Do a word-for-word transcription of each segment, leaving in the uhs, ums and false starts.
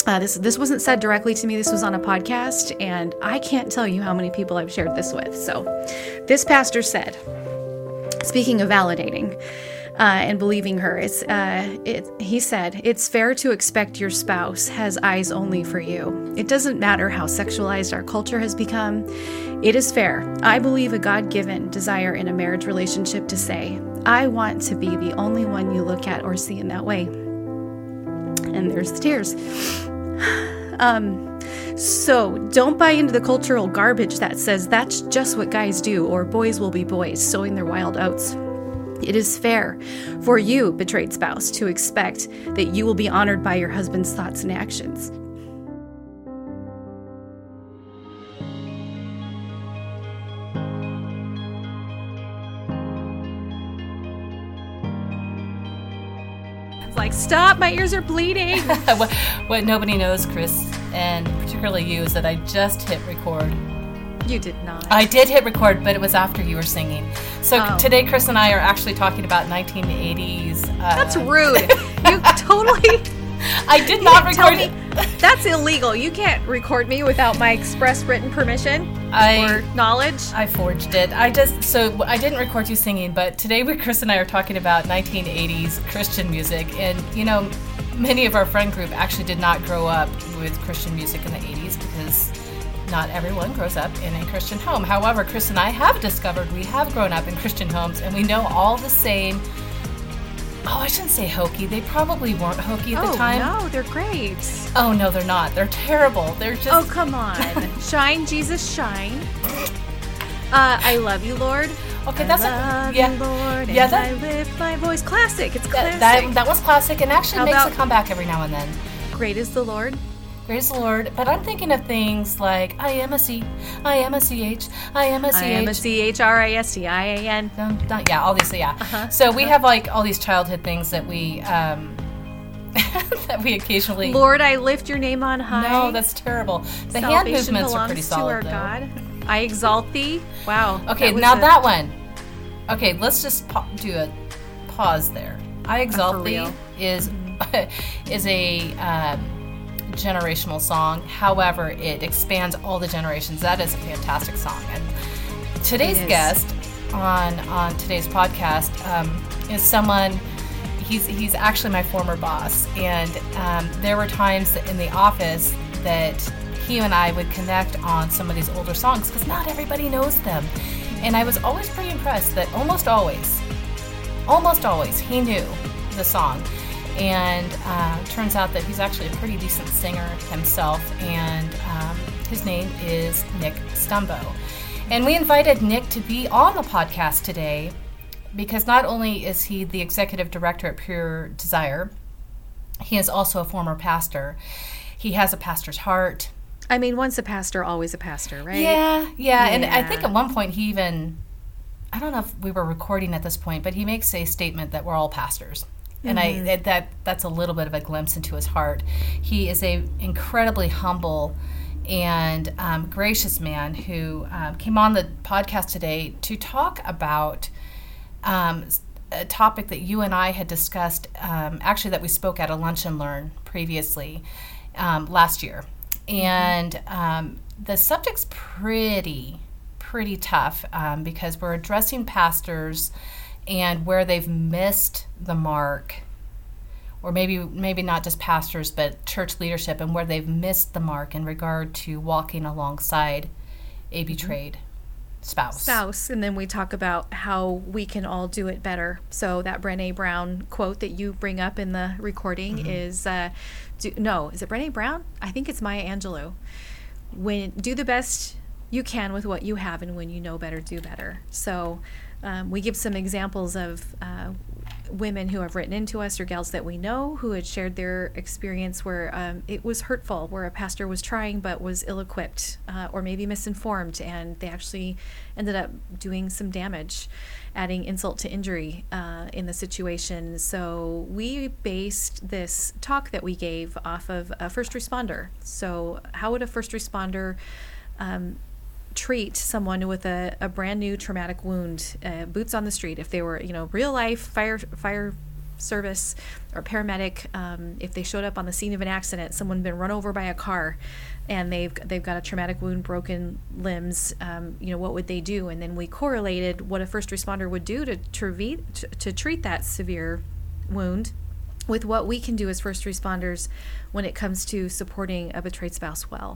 Uh, this this wasn't said directly to me. This was on a podcast, and I can't tell you how many people I've shared this with. So this pastor said, speaking of validating uh, and believing her, it's uh, it, he said, it's fair to expect your spouse has eyes only for you. It doesn't matter how sexualized our culture has become. It is fair. I believe a God-given desire in a marriage relationship to say, I want to be the only one you look at or see in that way. And there's the tears. Um, so don't buy into the cultural garbage that says that's just what guys do, or boys will be boys, sowing their wild oats. It is fair for you, betrayed spouse, to expect that you will be honored by your husband's thoughts and actions. Like, stop, my ears are bleeding. what, what nobody knows, Chris, and particularly you, is that I just hit record. You did not. I did hit record, but it was after you were singing. So Oh. today, Chris and I are actually talking about nineteen eighties. Uh, That's rude. You totally... I did You not didn't tell record me- it. That's illegal. You can't record me without my express written permission I- or knowledge. I forged it. I just, so I didn't record you singing, but today we, Chris and I are talking about nineteen eighties Christian music. And, you know, many of our friend group actually did not grow up with Christian music in the eighties because not everyone grows up in a Christian home. However, Chris and I have discovered we have grown up in Christian homes, and we know all the same. Oh, I shouldn't say hokey. They probably weren't hokey at oh, the time. no, they're great. Oh, no, they're not. They're terrible. They're just... Oh, come on. Shine, Jesus, shine. Uh, I love you, Lord. Okay, I that's love a... Yeah, you, Lord, yeah, and that, I lift my voice. Classic. It's classic. that, that, that was classic and actually How makes about- a comeback every now and then. Great is the Lord. Praise the Lord. But I'm thinking of things like, I am a C, I am a C H, I am a C H. I am a C H R I S T I A N. Dun, dun, yeah, obviously, yeah. Uh-huh, So we uh-huh. have like all these childhood things that we um, that we occasionally. Lord, I lift your name on high. No, that's terrible. The hand Salvation movements are belongs pretty to solid, our though. God. I exalt thee. Wow. Okay, was now a- that one. Okay, let's just pa- do a pause there. I for exalt thee real. is is a um, generational song. However, it expands all the generations. That is a fantastic song. And today's It is. guest on on today's podcast um, is someone. He's he's actually my former boss, and um, there were times in the office that he and I would connect on some of these older songs because not everybody knows them. And I was always pretty impressed that almost always, almost always, he knew the song. And uh, turns out that he's actually a pretty decent singer himself, and um, his name is Nick Stumbo. And we invited Nick to be on the podcast today because not only is he the executive director at Pure Desire, he is also a former pastor. He has a pastor's heart. I mean, once a pastor, always a pastor, right? Yeah, yeah, and I Yeah. think at one point he even, I don't know if we were recording at this point, but he makes a statement that we're all pastors. And Mm-hmm. I that that's a little bit of a glimpse into his heart. He is a incredibly humble and um, gracious man who um, came on the podcast today to talk about um, a topic that you and I had discussed, um, actually that we spoke at a Lunch and Learn previously um, last year. And um, the subject's pretty, pretty tough um, because we're addressing pastors and where they've missed the mark, or maybe maybe not just pastors, but church leadership, and where they've missed the mark in regard to walking alongside a betrayed spouse. Spouse. And then we talk about how we can all do it better. So that Brené Brown quote that you bring up in the recording Mm-hmm. is, uh, do, no, is it Brené Brown? I think it's Maya Angelou. When do the best you can with what you have, and when you know better, do better. So um, we give some examples of uh, women who have written into us, or gals that we know who had shared their experience where um, it was hurtful, where a pastor was trying but was ill-equipped uh, or maybe misinformed, and they actually ended up doing some damage, adding insult to injury uh, in the situation. So we based this talk that we gave off of a first responder. So how would a first responder um, treat someone with a, a brand new traumatic wound, uh, boots on the street, if they were, you know, real life fire fire service or paramedic, um, if they showed up on the scene of an accident, someone been run over by a car, and they've they've got a traumatic wound, broken limbs, um, you know, what would they do? And then we correlated what a first responder would do to to, to treat that severe wound with what we can do as first responders when it comes to supporting a betrayed spouse well.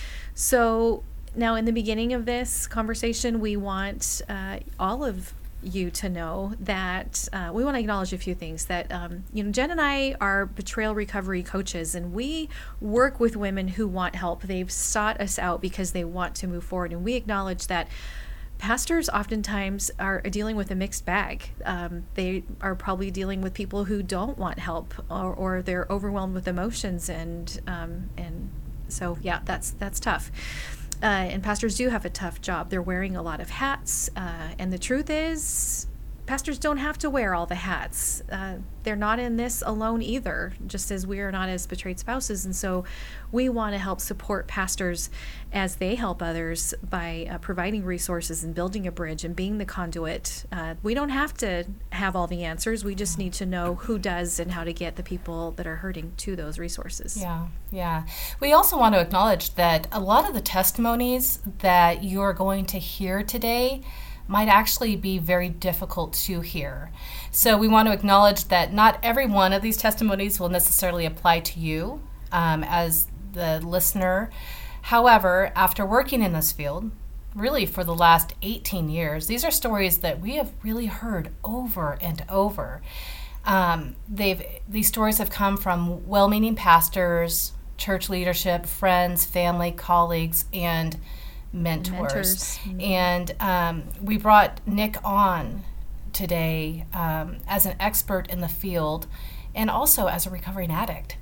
So now in the beginning of this conversation, we want uh, all of you to know that uh, we want to acknowledge a few things. That um, you know, Jen and I are betrayal recovery coaches, and we work with women who want help. They've sought us out because they want to move forward, and we acknowledge that pastors oftentimes are dealing with a mixed bag. Um, they are probably dealing with people who don't want help, or, or they're overwhelmed with emotions, and um, and so yeah, that's that's tough. Uh, and pastors do have a tough job. They're wearing a lot of hats. Uh, and the truth is, pastors don't have to wear all the hats. Uh, they're not in this alone either, just as we are not as betrayed spouses. And so we want to help support pastors as they help others by uh, providing resources and building a bridge and being the conduit. Uh, we don't have to have all the answers. We just need to know who does and how to get the people that are hurting to those resources. Yeah, yeah. We also want to acknowledge that a lot of the testimonies that you're going to hear today might actually be very difficult to hear. So we want to acknowledge that not every one of these testimonies will necessarily apply to you um, as the listener. However, after working in this field, really for the last eighteen years, these are stories that we have really heard over and over. Um, they've these stories have come from well-meaning pastors, church leadership, friends, family, colleagues, and mentors. mentors. Mm-hmm. And um, we brought Nick on today um, as an expert in the field and also as a recovering addict.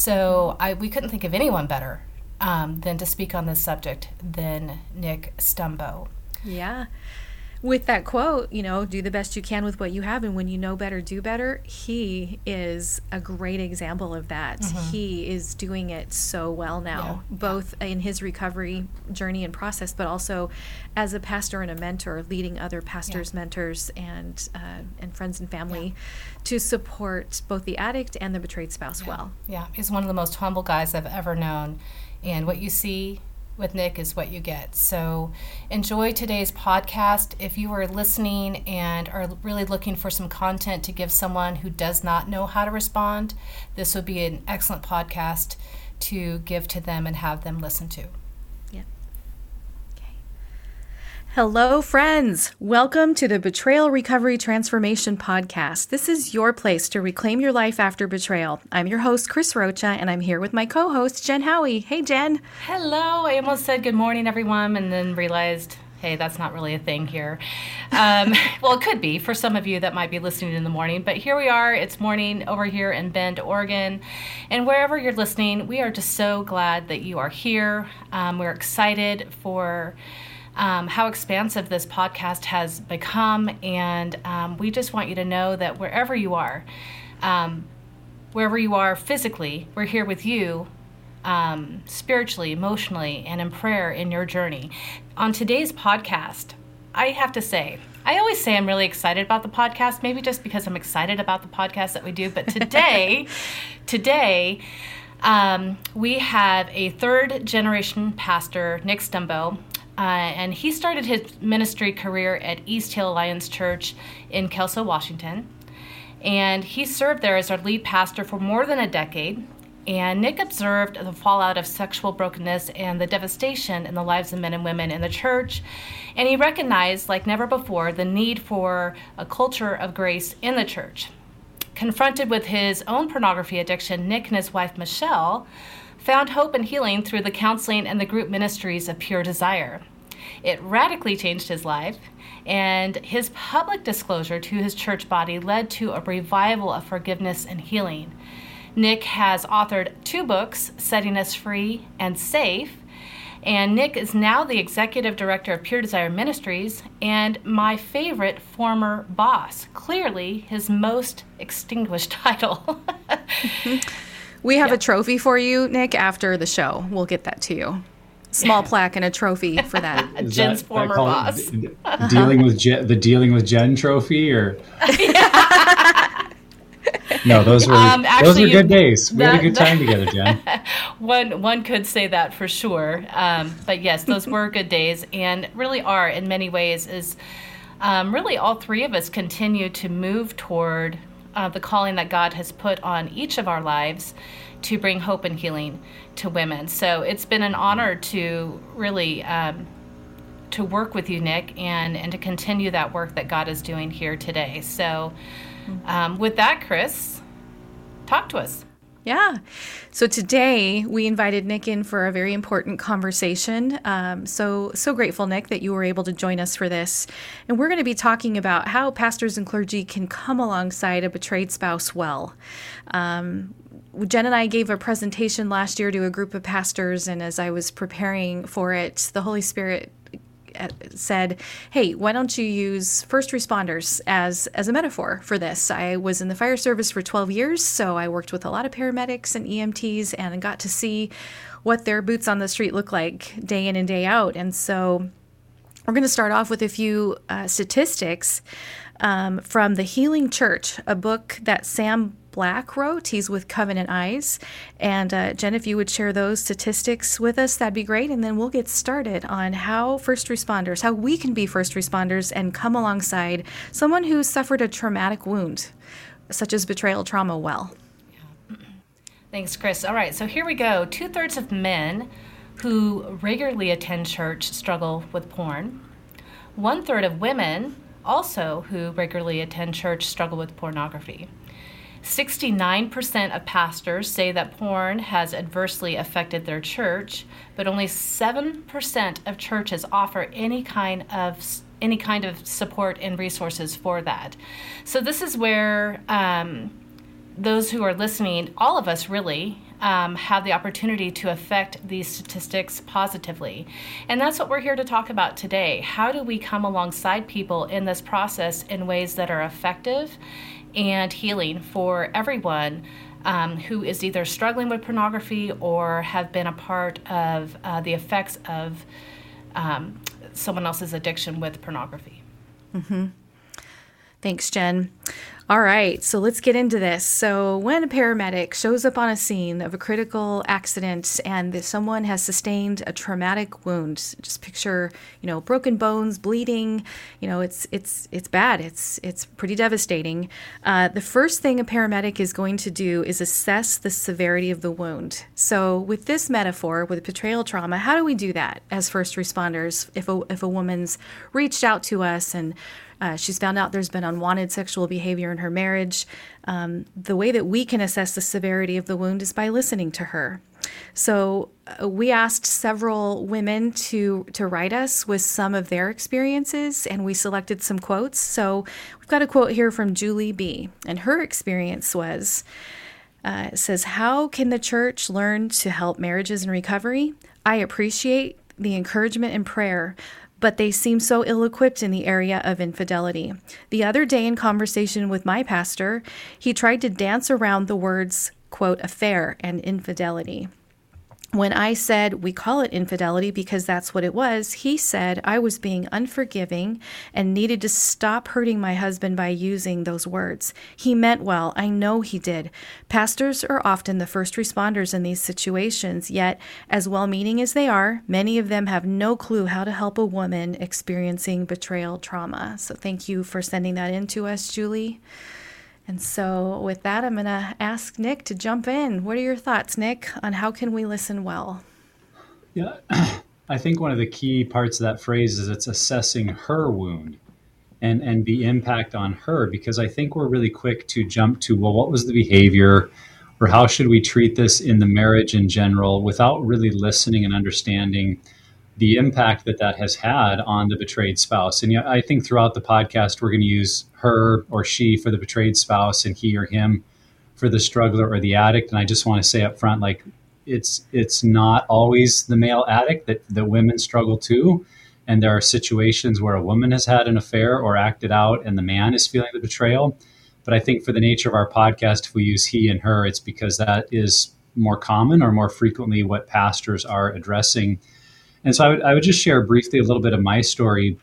So I, we couldn't think of anyone better um, than to speak on this subject than Nick Stumbo. Yeah. With that quote, you know, do the best you can with what you have, and when you know better, do better. He is a great example of that. Mm-hmm. He is doing it so well now, yeah. both in his recovery journey and process, but also as a pastor and a mentor, leading other pastors, yeah. mentors, and uh, and friends and family yeah. to support both the addict and the betrayed spouse yeah. well. Yeah, he's one of the most humble guys I've ever known, and what you see with Nick is what you get. So enjoy today's podcast. If you are listening and are really looking for some content to give someone who does not know how to respond, this would be an excellent podcast to give to them and have them listen to. Yeah. Okay. Hello, friends. Welcome to the Betrayal Recovery Transformation Podcast. This is your place to reclaim your life after betrayal. I'm your host, Chris Rocha, and I'm here with my co-host, Jen Howie. Hey, Jen. Hello. I almost said good morning, everyone, and then realized, hey, that's not really a thing here. Um, well, it could be for some of you that might be listening in the morning, but here we are. It's morning over here in Bend, Oregon, and wherever you're listening, we are just so glad that you are here. Um, we're excited for Um, how expansive this podcast has become, and um, we just want you to know that wherever you are, um, wherever you are physically, we're here with you um, spiritually, emotionally, and in prayer in your journey. On today's podcast, I have to say, I always say I'm really excited about the podcast, maybe just because I'm excited about the podcast that we do, but today, today, um, we have a third generation pastor, Nick Stumbo. Uh, and he started his ministry career at East Hill Alliance Church in Kelso, Washington. And he served there as our lead pastor for more than a decade. And Nick observed the fallout of sexual brokenness and the devastation in the lives of men and women in the church. And he recognized, like never before, the need for a culture of grace in the church. Confronted with his own pornography addiction, Nick and his wife, Michelle, found hope and healing through the counseling and the group ministries of Pure Desire. It radically changed his life, and his public disclosure to his church body led to a revival of forgiveness and healing. Nick has authored two books, Setting Us Free and Safe, and Nick is now the executive director of Pure Desire Ministries and my favorite former boss, clearly his most extinguished title. We have yeah. a trophy for you, Nick, after the show. We'll get that to you. Small plaque and a trophy for that. Jen's that, former boss. D- dealing with Je- the Dealing with Jen trophy, or No, those were um, actually, those were you, good days. We that, had a good that, time together, Jen. one one could say that for sure. Um, but yes, those were good days, and really are in many ways. Is um, really all three of us continue to move toward uh, the calling that God has put on each of our lives to bring hope and healing to women. So it's been an honor to really. Um, to work with you, Nick, and, and to continue that work that God is doing here today. So um, with that, Chris, talk to us. Yeah. So today we invited Nick in for a very important conversation. Um, so, so grateful, Nick, that you were able to join us for this. And we're going to be talking about how pastors and clergy can come alongside a betrayed spouse well. Um, Jen and I gave a presentation last year to a group of pastors, and as I was preparing for it, the Holy Spirit said, hey, why don't you use first responders as as a metaphor for this? I was in the fire service for twelve years, so I worked with a lot of paramedics and E M Ts and got to see what their boots on the street look like day in and day out. And so we're going to start off with a few uh, statistics um, from The Healing Church, a book that Sam Black wrote. He's with Covenant Eyes. And uh, Jen, if you would share those statistics with us, that'd be great. And then we'll get started on how first responders, how we can be first responders and come alongside someone who suffered a traumatic wound, such as betrayal trauma, well. Yeah. Thanks, Chris. All right, so here we go. Two-thirds of men who regularly attend church struggle with porn. One-third of women also who regularly attend church struggle with pornography. sixty-nine percent of pastors say that porn has adversely affected their church, but only seven percent of churches offer any kind of any kind of support and resources for that. So this is where um, those who are listening, all of us really, um, have the opportunity to affect these statistics positively. And that's what we're here to talk about today. How do we come alongside people in this process in ways that are effective and healing for everyone um, who is either struggling with pornography or have been a part of uh, the effects of um, someone else's addiction with pornography. Mm-hmm. Thanks, Jen. All right, so let's get into this. So when a paramedic shows up on a scene of a critical accident and someone has sustained a traumatic wound, just picture, you know, broken bones, bleeding, you know, it's it's it's bad. It's it's pretty devastating. Uh, the first thing a paramedic is going to do is assess the severity of the wound. So with this metaphor, with betrayal trauma, how do we do that as first responders? If a if a woman's reached out to us and Uh, she's found out there's been unwanted sexual behavior in her marriage. Um, the way that we can assess the severity of the wound is by listening to her. So uh, we asked several women to to write us with some of their experiences, and we selected some quotes. So we've got a quote here from Julie B., and her experience was, uh, it says, "How can the church learn to help marriages in recovery? I appreciate the encouragement and prayer, but they seem so ill-equipped in the area of infidelity. The other day in conversation with my pastor, he tried to dance around the words, quote, affair and infidelity. When I said we call it infidelity because that's what it was, he said I was being unforgiving and needed to stop hurting my husband by using those words. He meant well. I know he did. Pastors are often the first responders in these situations, yet as well-meaning as they are, many of them have no clue how to help a woman experiencing betrayal trauma." So thank you for sending that in to us, Julie. And so with that, I'm going to ask Nick to jump in. What are your thoughts, Nick, on how can we listen well? Yeah, I think one of the key parts of that phrase is it's assessing her wound and, and the impact on her, because I think we're really quick to jump to, well, what was the behavior, or how should we treat this in the marriage in general, without really listening and understanding the impact that that has had on the betrayed spouse. And yeah, I think throughout the podcast, we're going to use her or she for the betrayed spouse and he or him for the struggler or the addict. And I just want to say up front, like, it's it's not always the male addict, that the women struggle too. And there are situations where a woman has had an affair or acted out and the man is feeling the betrayal. But I think for the nature of our podcast, if we use he and her, it's because that is more common or more frequently what pastors are addressing. And so I would, I would just share briefly a little bit of my story.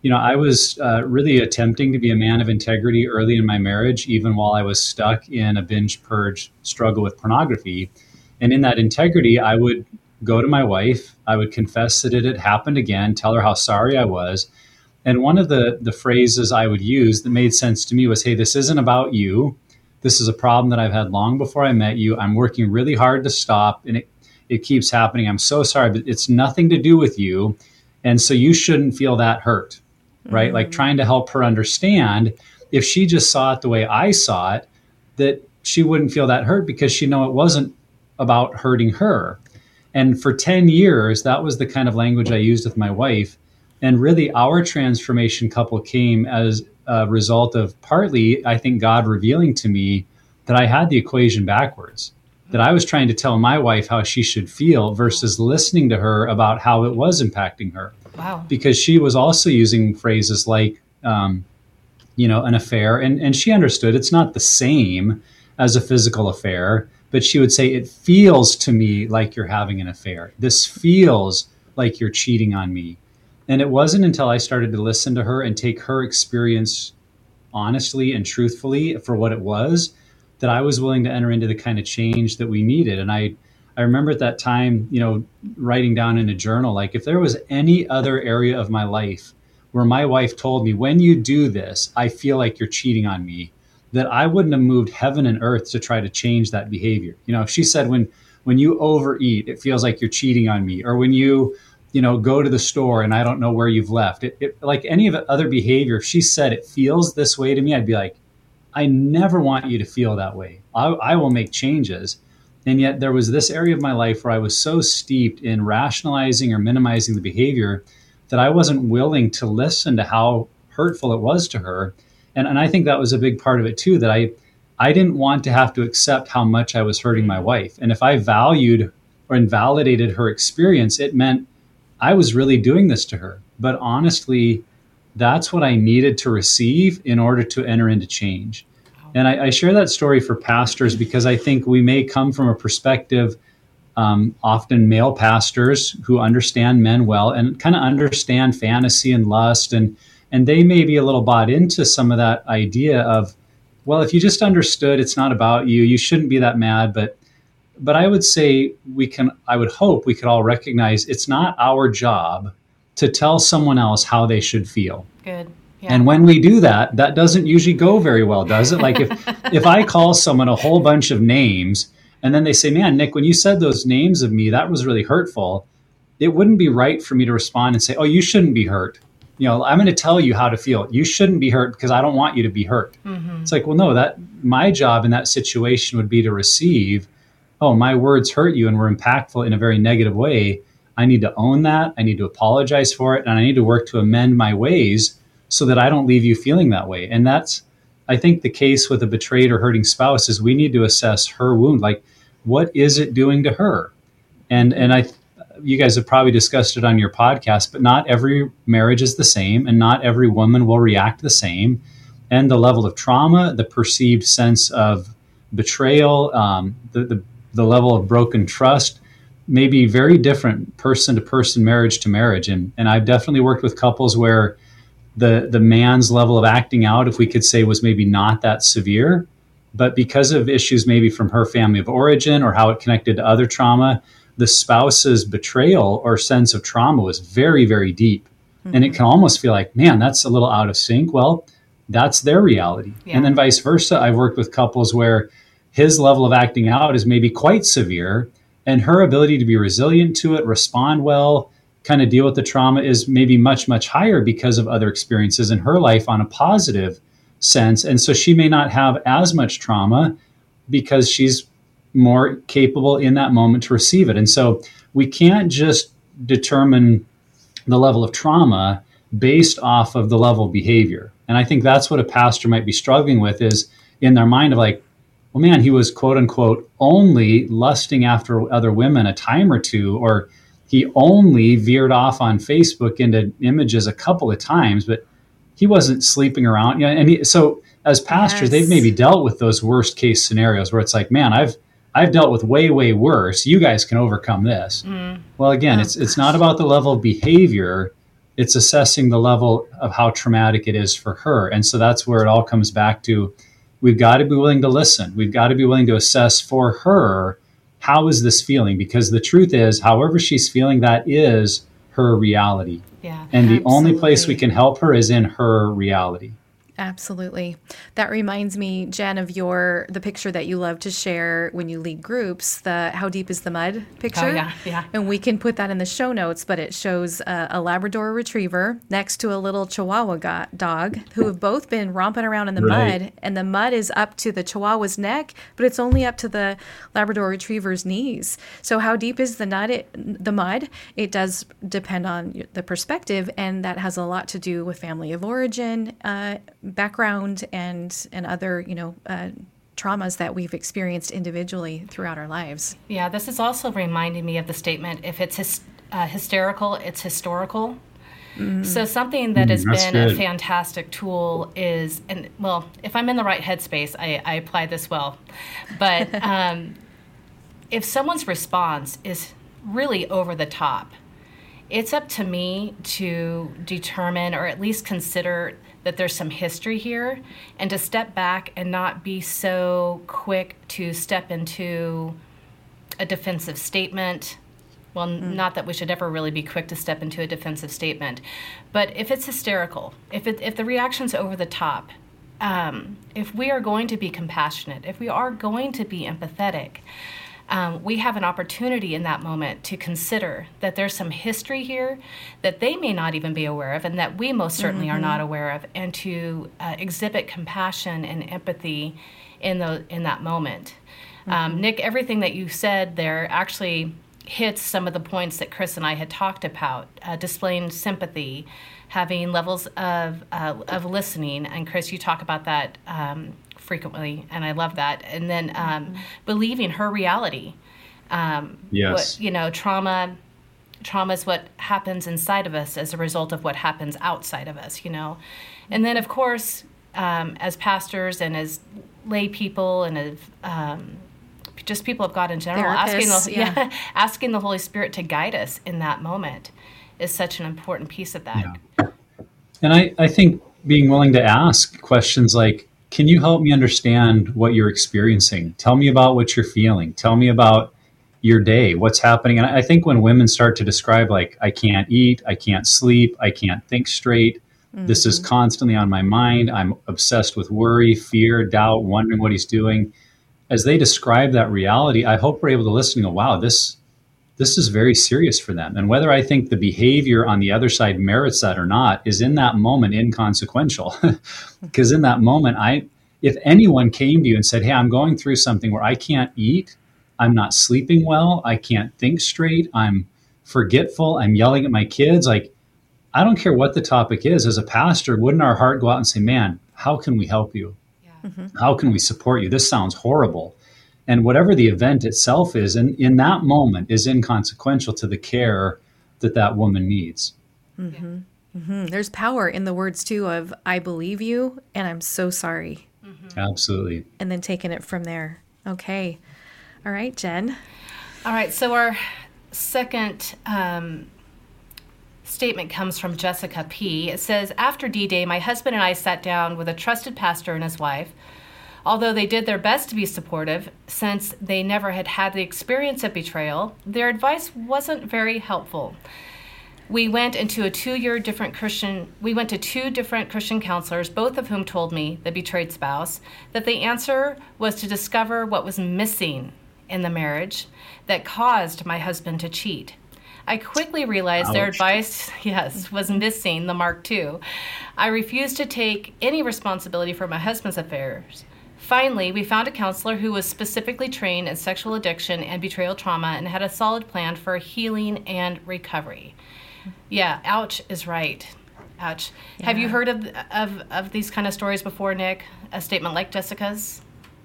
you know, I was uh, really attempting to be a man of integrity early in my marriage, even while I was stuck in a binge purge struggle with pornography. And in that integrity, I would go to my wife, I would confess that it had happened again, tell her how sorry I was. And one of the, the phrases I would use that made sense to me was, hey, this isn't about you. This is a problem that I've had long before I met you. I'm working really hard to stop, and it, it keeps happening. I'm so sorry, but it's nothing to do with you. And so you shouldn't feel that hurt, right? Mm-hmm. Like trying to help her understand, if she just saw it the way I saw it, that she wouldn't feel that hurt because she know it wasn't about hurting her. And for ten years, that was the kind of language I used with my wife. And really, our transformation couple came as a result of partly, I think, God revealing to me that I had the equation backwards, that I was trying to tell my wife how she should feel versus listening to her about how it was impacting her. Wow. Because she was also using phrases like, um, you know, an affair. And, and she understood it's not the same as a physical affair, but she would say, it feels to me like you're having an affair. This feels like you're cheating on me. And it wasn't until I started to listen to her and take her experience honestly and truthfully for what it was that I was willing to enter into the kind of change that we needed. And I, I remember at that time, you know, writing down in a journal, like if there was any other area of my life where my wife told me, when you do this, I feel like you're cheating on me, that I wouldn't have moved heaven and earth to try to change that behavior. You know, if she said, when, when you overeat, it feels like you're cheating on me, or when you, you know, go to the store and I don't know where you've left it, it, like any of the other behavior, if she said it feels this way to me, I'd be like, I never want you to feel that way. I, I will make changes. And yet there was this area of my life where I was so steeped in rationalizing or minimizing the behavior that I wasn't willing to listen to how hurtful it was to her. And, and I think that was a big part of it too, that I, I didn't want to have to accept how much I was hurting my wife. And if I valued or invalidated her experience, it meant I was really doing this to her. But honestly, that's what I needed to receive in order to enter into change. And I, I share that story for pastors because I think we may come from a perspective, um, often male pastors who understand men well and kind of understand fantasy and lust. And, and they may be a little bought into some of that idea of, well, if you just understood it's not about you, you shouldn't be that mad. But But I would say we can, I would hope we could all recognize it's not our job to tell someone else how they should feel. Good. Yeah. And when we do that, that doesn't usually go very well, does it? Like if, if I call someone a whole bunch of names and then they say, man, Nick, when you said those names of me, that was really hurtful. It wouldn't be right for me to respond and say, oh, you shouldn't be hurt. You know, I'm going to tell you how to feel. You shouldn't be hurt because I don't want you to be hurt. Mm-hmm. It's like, well, no, that my job in that situation would be to receive, oh, my words hurt you and were impactful in a very negative way. I need to own that. I need to apologize for it. And I need to work to amend my ways so that I don't leave you feeling that way. And that's, I think, the case with a betrayed or hurting spouse is we need to assess her wound. Like, what is it doing to her? And, and I, you guys have probably discussed it on your podcast, but not every marriage is the same and not every woman will react the same. And the level of trauma, the perceived sense of betrayal, um, the, the the level of broken trust may be very different person to person, marriage to marriage. And, and I've definitely worked with couples where the, the man's level of acting out, if we could say, was maybe not that severe, but because of issues maybe from her family of origin or how it connected to other trauma, the spouse's betrayal or sense of trauma was very, very deep. Mm-hmm. And it can almost feel like, man, that's a little out of sync. Well, that's their reality. Yeah. And then vice versa. I've worked with couples where his level of acting out is maybe quite severe, and her ability to be resilient to it, respond well, kind of deal with the trauma is maybe much, much higher because of other experiences in her life on a positive sense. And so she may not have as much trauma because she's more capable in that moment to receive it. And so we can't just determine the level of trauma based off of the level of behavior. And I think that's what a pastor might be struggling with, is in their mind of like, well, man, he was quote unquote only lusting after other women a time or two, or he only veered off on Facebook into images a couple of times, but he wasn't sleeping around. You know, and he, so as pastors, yes. they've maybe dealt with those worst case scenarios where it's like, man, I've I've dealt with way, way worse. You guys can overcome this. Mm. Well, again, oh, it's it's not about the level of behavior. It's assessing the level of how traumatic it is for her. And so that's where it all comes back to, we've got to be willing to listen. We've got to be willing to assess for her, how is this feeling? Because the truth is, however she's feeling, that is her reality. Yeah, and the absolutely. only place we can help her is in her reality. Absolutely. That reminds me, Jen, of your the picture that you love to share when you lead groups, the How Deep is the Mud picture. Oh, yeah, yeah. And we can put that in the show notes, but it shows a, a Labrador retriever next to a little Chihuahua go- dog who have both been romping around in the Right. mud, and the mud is up to the Chihuahua's neck, but it's only up to the Labrador retriever's knees. So how deep is the nut? It, the mud? It does depend on the perspective, and that has a lot to do with family of origin, uh, background, and and other you know uh, traumas that we've experienced individually throughout our lives. Yeah, this is also reminding me of the statement, if it's hys- uh, hysterical, it's historical. Mm-hmm. So something that has Mm, that's been good. a fantastic tool is, and well, if I'm in the right headspace, I, I apply this well. But um, if someone's response is really over the top, it's up to me to determine, or at least consider, that there's some history here, and to step back and not be so quick to step into a defensive statement. Well, mm. not that we should ever really be quick to step into a defensive statement, but if it's hysterical, if it, if the reaction's over the top, um, if we are going to be compassionate, if we are going to be empathetic, Um, we have an opportunity in that moment to consider that there's some history here that they may not even be aware of, and that we most certainly mm-hmm. are not aware of, and to uh, exhibit compassion and empathy in the in that moment. Mm-hmm. Um, Nick, everything that you said there actually hits some of the points that Chris and I had talked about, uh, displaying sympathy, having levels of uh, of listening, and Chris, you talk about that um, frequently, and I love that. And then um, mm-hmm. believing her reality. Um, yes. What, you know, trauma, trauma is what happens inside of us as a result of what happens outside of us, you know. And then, of course, um, as pastors and as lay people and as um, just people of God in general, asking the, yeah. yeah, asking the Holy Spirit to guide us in that moment is such an important piece of that. Yeah. And I, I think being willing to ask questions like, can you help me understand what you're experiencing? Tell me about what you're feeling. Tell me about your day, what's happening. And I think when women start to describe, like, I can't eat, I can't sleep, I can't think straight, mm-hmm. this is constantly on my mind, I'm obsessed with worry, fear, doubt, wondering what he's doing. As they describe that reality, I hope we're able to listen and go, wow, this this is very serious for them. And whether I think the behavior on the other side merits that or not is in that moment inconsequential. Because in that moment, I, if anyone came to you and said, hey, I'm going through something where I can't eat, I'm not sleeping well, I can't think straight, I'm forgetful, I'm yelling at my kids, like, I don't care what the topic is, as a pastor, wouldn't our heart go out and say, man, how can we help you? Yeah. Mm-hmm. How can we support you? This sounds horrible. And whatever the event itself is, in, in that moment, is inconsequential to the care that that woman needs. Mm-hmm. Mm-hmm. There's power in the words, too, of, I believe you, and I'm so sorry. Mm-hmm. Absolutely. And then taking it from there. Okay. All right, Jen. All right, so our second um, statement comes from Jessica P. It says, after D-Day, my husband and I sat down with a trusted pastor and his wife. Although they did their best to be supportive, since they never had had the experience of betrayal, their advice wasn't very helpful. We went into a two-year different Christian, we went to two different Christian counselors, both of whom told me, the betrayed spouse, that the answer was to discover what was missing in the marriage that caused my husband to cheat. I quickly realized Ouch. Their advice, yes, was missing the mark too. I refused to take any responsibility for my husband's affairs. Finally, we found a counselor who was specifically trained in sexual addiction and betrayal trauma and had a solid plan for healing and recovery. Yeah, ouch is right. Ouch. Yeah. Have you heard of, of of these kind of stories before, Nick? A statement like Jessica's?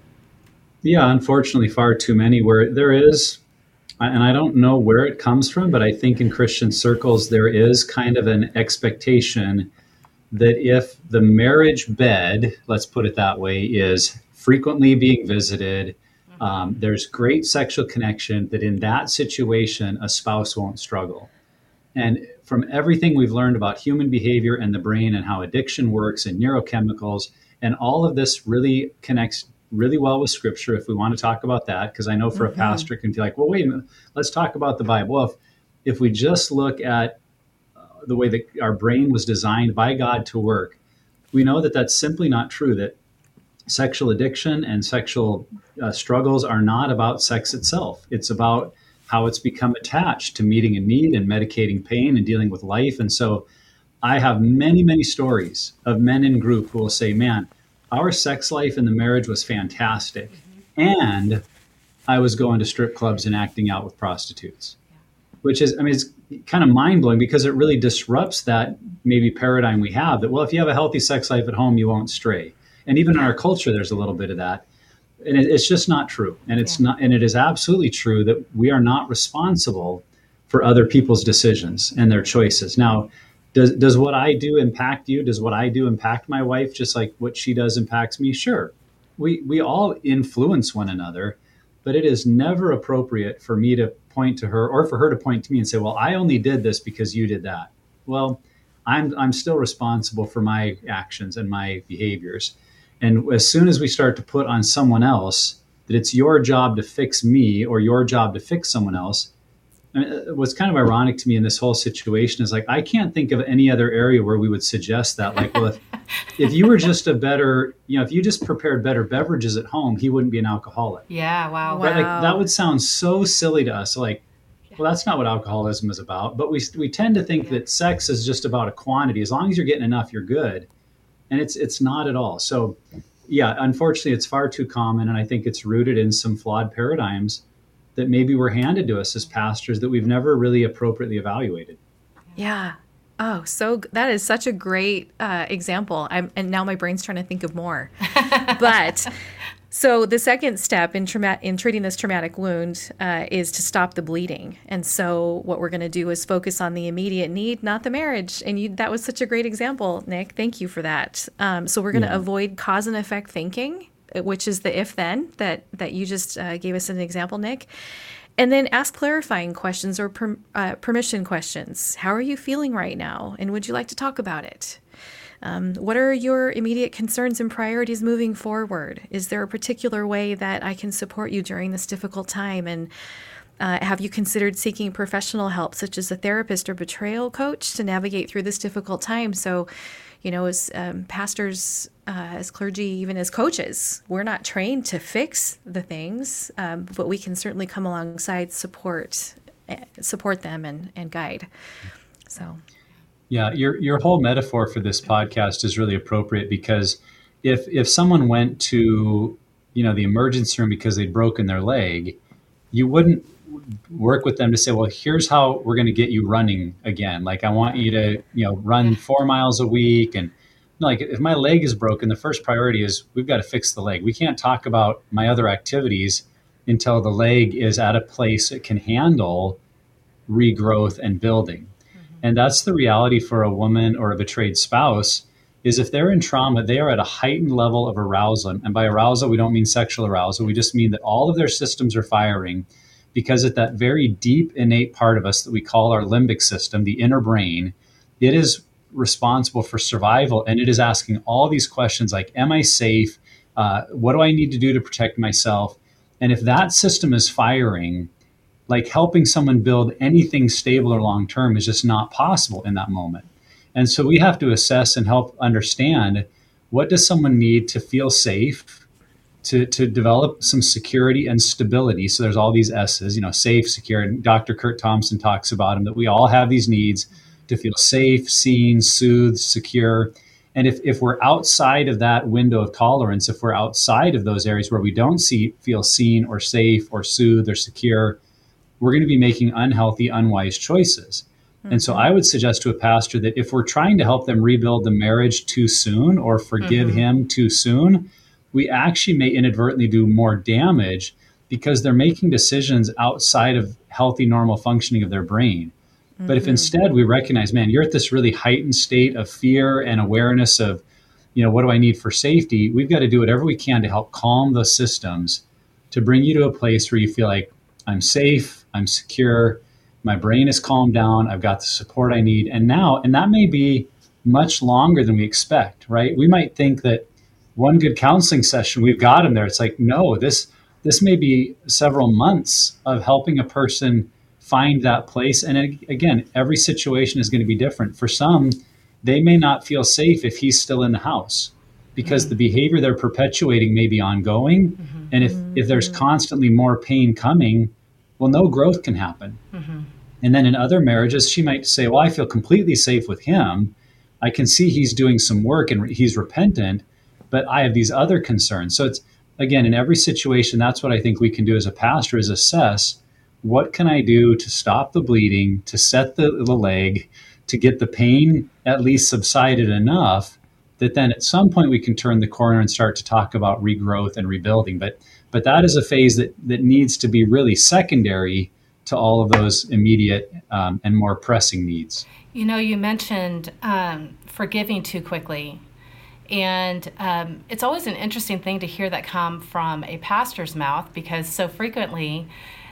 Yeah, unfortunately, far too many where there is, and I don't know where it comes from, but I think in Christian circles there is kind of an expectation that if the marriage bed, let's put it that way, is frequently being visited, um, there's great sexual connection, that in that situation, a spouse won't struggle. And from everything we've learned about human behavior and the brain and how addiction works and neurochemicals, and all of this really connects really well with scripture if we want to talk about that, because I know for mm-hmm. a pastor it can feel like, well, wait a minute, let's talk about the Bible. Well, if, if we just look at uh, the way that our brain was designed by God to work, we know that that's simply not true, that sexual addiction and sexual uh, struggles are not about sex itself. It's about how it's become attached to meeting a need and medicating pain and dealing with life. And so I have many, many stories of men in group who will say, man, our sex life in the marriage was fantastic. And I was going to strip clubs and acting out with prostitutes, which is, I mean, it's kind of mind blowing because it really disrupts that maybe paradigm we have that, well, if you have a healthy sex life at home, you won't stray. And even in our culture, there's a little bit of that. And it, it's just not true. And it's yeah. not, and it is absolutely true that we are not responsible for other people's decisions and their choices. Now, Does does what I do impact you? Does what I do impact my wife just like what she does impacts me? Sure. We we all influence one another, but it is never appropriate for me to point to her or for her to point to me and say, well, I only did this because you did that. Well, I'm I'm still responsible for my actions and my behaviors. And as soon as we start to put on someone else that it's your job to fix me or your job to fix someone else, I mean, what's kind of ironic to me in this whole situation is like, I can't think of any other area where we would suggest that. Like, well, if, if you were just a better, you know, if you just prepared better beverages at home, he wouldn't be an alcoholic. Yeah. Wow. Right? wow. Like that would sound so silly to us. Like, well, that's not what alcoholism is about. But we we tend to think yeah. that sex is just about a quantity. As long as you're getting enough, you're good. And it's it's not at all. So, yeah, unfortunately, it's far too common. And I think it's rooted in some flawed paradigms that maybe were handed to us as pastors that we've never really appropriately evaluated. Yeah. Oh, so that is such a great uh, example. I'm, and now my brain's trying to think of more. But so the second step in trauma, in treating this traumatic wound uh, is to stop the bleeding. And so what we're going to do is focus on the immediate need, not the marriage. And you, that was such a great example, Nick. Thank you for that. Um, so we're going to yeah. avoid cause and effect thinking, which is the if-then that, that you just uh, gave us an example, Nick. And then ask clarifying questions or per, uh, permission questions. How are you feeling right now? And would you like to talk about it? Um, what are your immediate concerns and priorities moving forward? Is there a particular way that I can support you during this difficult time? And uh, have you considered seeking professional help, such as a therapist or betrayal coach, to navigate through this difficult time? So, you know, as um, pastors, uh, as clergy, even as coaches, we're not trained to fix the things, um, but we can certainly come alongside, support, support them, and, and guide. So, yeah, your your whole metaphor for this podcast is really appropriate, because if if someone went to, you know, the emergency room because they'd broken their leg, you wouldn't work with them to say, well, here's how we're going to get you running again. Like, I want you to, you know, run four miles a week. And like, if my leg is broken, the first priority is we've got to fix the leg. We can't talk about my other activities until the leg is at a place it can handle regrowth and building. Mm-hmm. And that's the reality for a woman or a betrayed spouse, is if they're in trauma, they are at a heightened level of arousal. And by arousal, we don't mean sexual arousal. We just mean that all of their systems are firing, because at that very deep innate part of us that we call our limbic system, the inner brain, it is responsible for survival. And it is asking all these questions like, am I safe? Uh, what do I need to do to protect myself? And if that system is firing, like, helping someone build anything stable or long-term is just not possible in that moment. And so we have to assess and help understand, what does someone need to feel safe, to to develop some security and stability. So there's all these S's, you know, safe, secure. And Doctor Kurt Thompson talks about them, that we all have these needs to feel safe, seen, soothed, secure. And if, if we're outside of that window of tolerance, if we're outside of those areas where we don't see feel seen or safe or soothed or secure, we're going to be making unhealthy, unwise choices. Mm-hmm. And so I would suggest to a pastor that if we're trying to help them rebuild the marriage too soon or forgive mm-hmm. him too soon, we actually may inadvertently do more damage, because they're making decisions outside of healthy, normal functioning of their brain. Mm-hmm. But if instead we recognize, man, you're at this really heightened state of fear and awareness of, you know, what do I need for safety? We've got to do whatever we can to help calm those systems, to bring you to a place where you feel like, I'm safe, I'm secure, My brain is calmed down. I've got the support I need. And now, and that may be much longer than we expect, right? We might think that one good counseling session, we've got them there. It's like, no, this, this may be several months of helping a person find that place. And it, again, every situation is going to be different. For some, they may not feel safe if he's still in the house because mm-hmm. the behavior they're perpetuating may be ongoing. Mm-hmm. And if, if there's constantly more pain coming, well, no growth can happen. Mm-hmm. And then in other marriages, she might say, well, I feel completely safe with him. I can see he's doing some work and he's repentant, but I have these other concerns. So it's, again, in every situation, that's what I think we can do as a pastor is assess, what can I do to stop the bleeding, to set the, the leg, to get the pain at least subsided enough that then at some point we can turn the corner and start to talk about regrowth and rebuilding. But but that is a phase that, that needs to be really secondary to all of those immediate um, and more pressing needs. You know, you mentioned um, forgiving too quickly. And um, it's always an interesting thing to hear that come from a pastor's mouth, because so frequently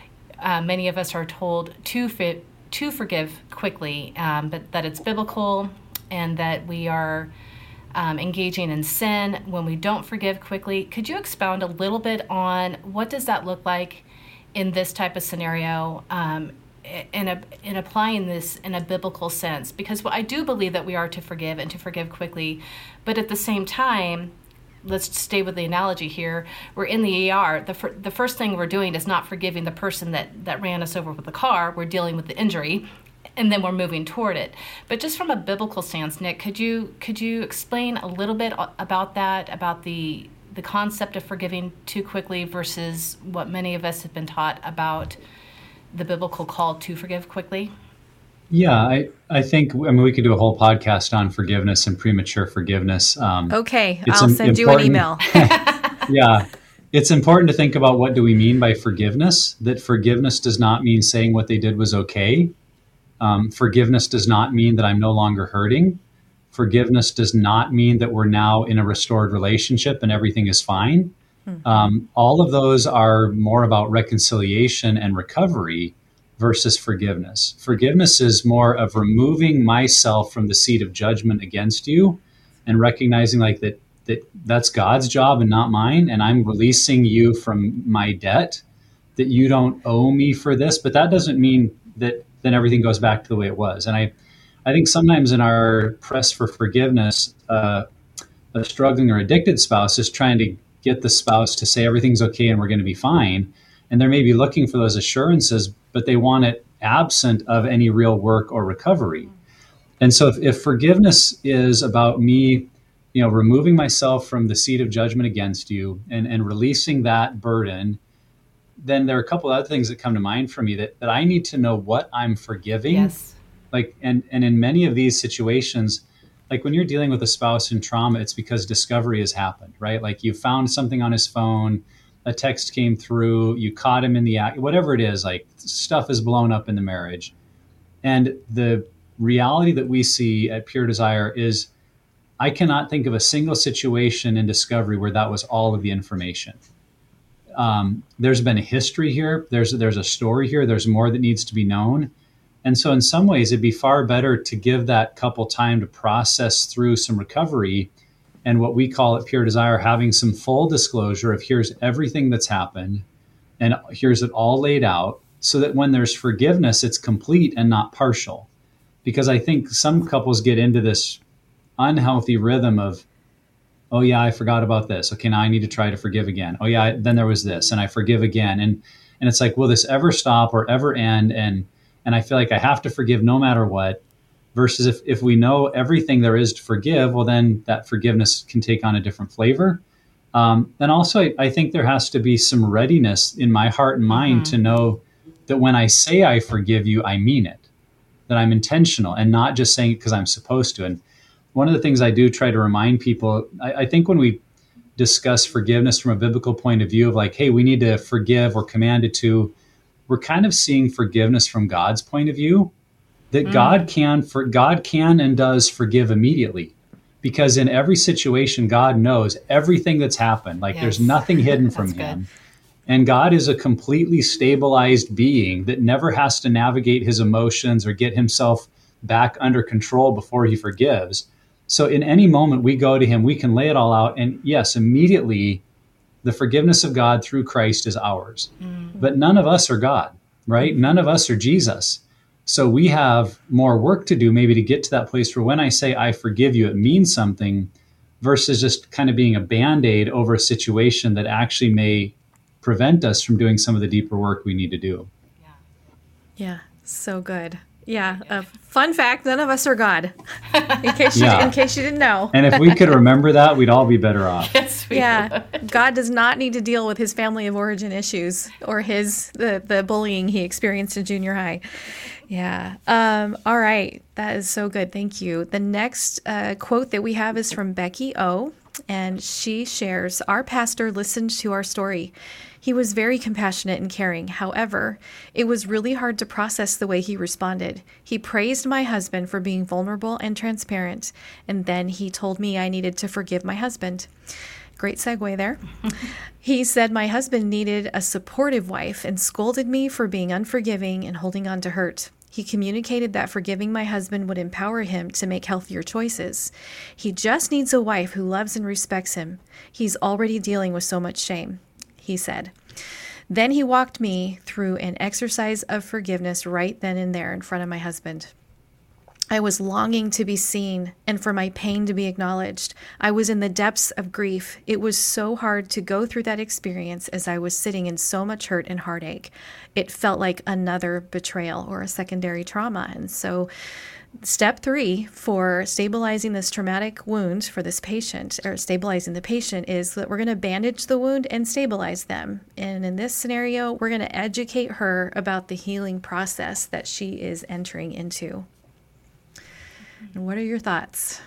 uh, many of us are told to fit, to forgive quickly, um, but that it's biblical and that we are um, engaging in sin when we don't forgive quickly. Could you expound a little bit on what does that look like in this type of scenario, um, in, a, in applying this in a biblical sense? Because I do believe that we are to forgive and to forgive quickly, but at the same time, let's stay with the analogy here. We're in the E R. The, fir- the first thing we're doing is not forgiving the person that, that ran us over with the car. We're dealing with the injury, and then we're moving toward it. But just from a biblical stance, Nick, could you could you explain a little bit about that, about the the concept of forgiving too quickly versus what many of us have been taught about the biblical call to forgive quickly? Yeah, I, I think, I mean, we could do a whole podcast on forgiveness and premature forgiveness. Um, okay, I'll send you an email. Yeah, it's important to think about what do we mean by forgiveness, that forgiveness does not mean saying what they did was okay. Um, forgiveness does not mean that I'm no longer hurting. Forgiveness does not mean that we're now in a restored relationship and everything is fine. Mm-hmm. Um, all of those are more about reconciliation and recovery versus forgiveness. Forgiveness is more of removing myself from the seat of judgment against you and recognizing like that, that that's God's job and not mine. And I'm releasing you from my debt, that you don't owe me for this. But that doesn't mean that then everything goes back to the way it was. And I, I think sometimes in our press for forgiveness, uh, a struggling or addicted spouse is trying to get the spouse to say everything's okay and we're going to be fine. And they're maybe looking for those assurances, but they want it absent of any real work or recovery. And so if, if forgiveness is about me, you know, removing myself from the seat of judgment against you and, and releasing that burden, then there are a couple of other things that come to mind for me that, that I need to know what I'm forgiving. Yes. Like, and, and in many of these situations, like when you're dealing with a spouse in trauma, it's because discovery has happened, right? Like you found something on his phone, a text came through, you caught him in the act, whatever it is, like stuff is blown up in the marriage. And the reality that we see at Pure Desire is I cannot think of a single situation in discovery where that was all of the information. Um, there's been a history here. There's, there's a story here. There's more that needs to be known. And so in some ways, it'd be far better to give that couple time to process through some recovery and what we call at Pure Desire, having some full disclosure of here's everything that's happened and here's it all laid out so that when there's forgiveness, it's complete and not partial. Because I think some couples get into this unhealthy rhythm of, oh yeah, I forgot about this. Okay, now I need to try to forgive again. Oh yeah, then there was this and I forgive again. And and it's like, will this ever stop or ever end? And and I feel like I have to forgive no matter what. Versus if, if we know everything there is to forgive, well, then that forgiveness can take on a different flavor. Um, and also, I, I think there has to be some readiness in my heart and mind mm-hmm. to know that when I say I forgive you, I mean it, that I'm intentional and not just saying it because I'm supposed to. And one of the things I do try to remind people, I, I think when we discuss forgiveness from a biblical point of view of like, hey, we need to forgive or commanded to, we're kind of seeing forgiveness from God's point of view. That mm. God can for God can and does forgive immediately, because in every situation, God knows everything that's happened. Like yes. there's nothing hidden from him. Good. And God is a completely stabilized being that never has to navigate his emotions or get himself back under control before he forgives. So in any moment we go to him, we can lay it all out. And yes, immediately the forgiveness of God through Christ is ours. Mm-hmm. But none of us are God, right? None of us are Jesus. So we have more work to do maybe to get to that place where when I say I forgive you, it means something versus just kind of being a Band-Aid over a situation that actually may prevent us from doing some of the deeper work we need to do. Yeah, yeah, so good. Yeah, a fun fact, none of us are God, in case you, yeah. in case you didn't know. And if we could remember that, we'd all be better off. Yes, we yeah, would. God does not need to deal with his family of origin issues or his the, the bullying he experienced in junior high. Yeah. Um, all right. That is so good. Thank you. The next uh, quote that we have is from Becky O. And she shares, our pastor listened to our story. He was very compassionate and caring. However, it was really hard to process the way he responded. He praised my husband for being vulnerable and transparent. And then he told me I needed to forgive my husband. Great segue there. He said my husband needed a supportive wife and scolded me for being unforgiving and holding on to hurt. He communicated that forgiving my husband would empower him to make healthier choices. He just needs a wife who loves and respects him. He's already dealing with so much shame, he said. Then he walked me through an exercise of forgiveness right then and there in front of my husband. I was longing to be seen and for my pain to be acknowledged. I was in the depths of grief. It was so hard to go through that experience as I was sitting in so much hurt and heartache. It felt like another betrayal or a secondary trauma. And so step three for stabilizing this traumatic wound for this patient, or stabilizing the patient, is that we're going to bandage the wound and stabilize them. And in this scenario, we're going to educate her about the healing process that she is entering into. And what are your thoughts?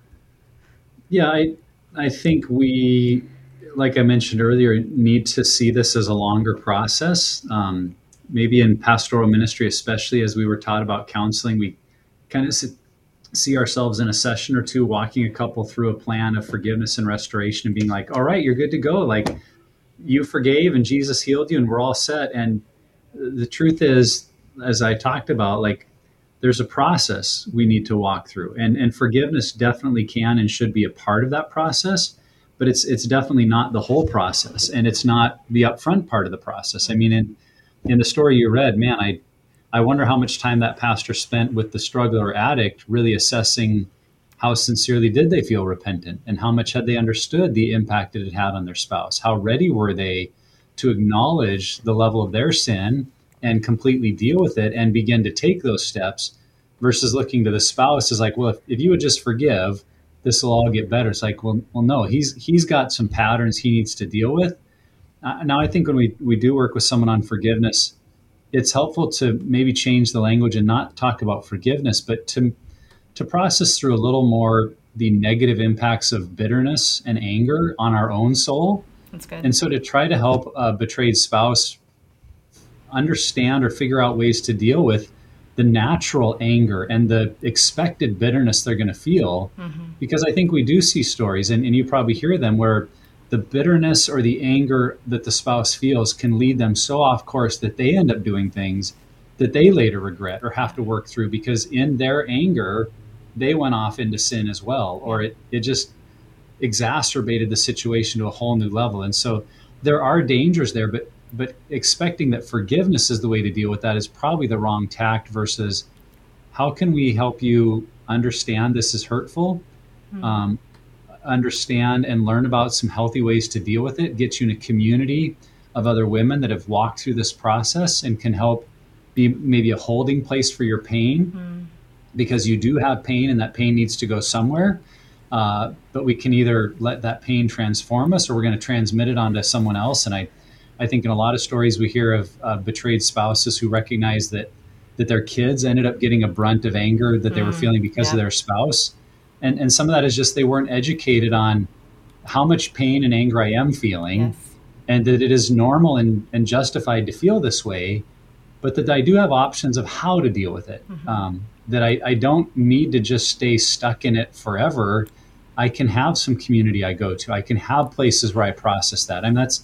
Yeah, I I think we, like I mentioned earlier, need to see this as a longer process. Um, maybe in pastoral ministry, especially as we were taught about counseling, we kind of see ourselves in a session or two walking a couple through a plan of forgiveness and restoration and being like, all right, you're good to go. Like, you forgave and Jesus healed you and we're all set. And the truth is, as I talked about, like, there's a process we need to walk through, and, and forgiveness definitely can and should be a part of that process, but it's it's definitely not the whole process, and it's not the upfront part of the process. I mean, in in the story you read, man, I I wonder how much time that pastor spent with the struggler addict really assessing how sincerely did they feel repentant and how much had they understood the impact that it had on their spouse. How ready were they to acknowledge the level of their sin and completely deal with it and begin to take those steps, versus looking to the spouse as like, well, if, if you would just forgive, this will all get better. It's like, well, well, no, he's he's got some patterns he needs to deal with. Uh, now, I think when we, we do work with someone on forgiveness, it's helpful to maybe change the language and not talk about forgiveness, but to to process through a little more the negative impacts of bitterness and anger on our own soul. That's good. And so to try to help a betrayed spouse understand or figure out ways to deal with the natural anger and the expected bitterness they're going to feel. Mm-hmm. Because I think we do see stories, and, and you probably hear them, where the bitterness or the anger that the spouse feels can lead them so off course that they end up doing things that they later regret or have to work through, because in their anger, they went off into sin as well, or it, it just exacerbated the situation to a whole new level. And so there are dangers there, but But expecting that forgiveness is the way to deal with that is probably the wrong tact, versus how can we help you understand this is hurtful, mm-hmm. um, understand and learn about some healthy ways to deal with it, get you in a community of other women that have walked through this process and can help be maybe a holding place for your pain, mm-hmm. because you do have pain and that pain needs to go somewhere. Uh, but we can either let that pain transform us, or we're going to transmit it onto someone else. And I I think in a lot of stories we hear of uh, betrayed spouses who recognize that that their kids ended up getting a brunt of anger that they mm, were feeling because yeah. of their spouse. And and some of that is just they weren't educated on how much pain and anger I am feeling, yes. and that it is normal and, and justified to feel this way, but that I do have options of how to deal with it. Mm-hmm. Um, that I, I don't need to just stay stuck in it forever. I can have some community I go to. I can have places where I process that. I mean, that's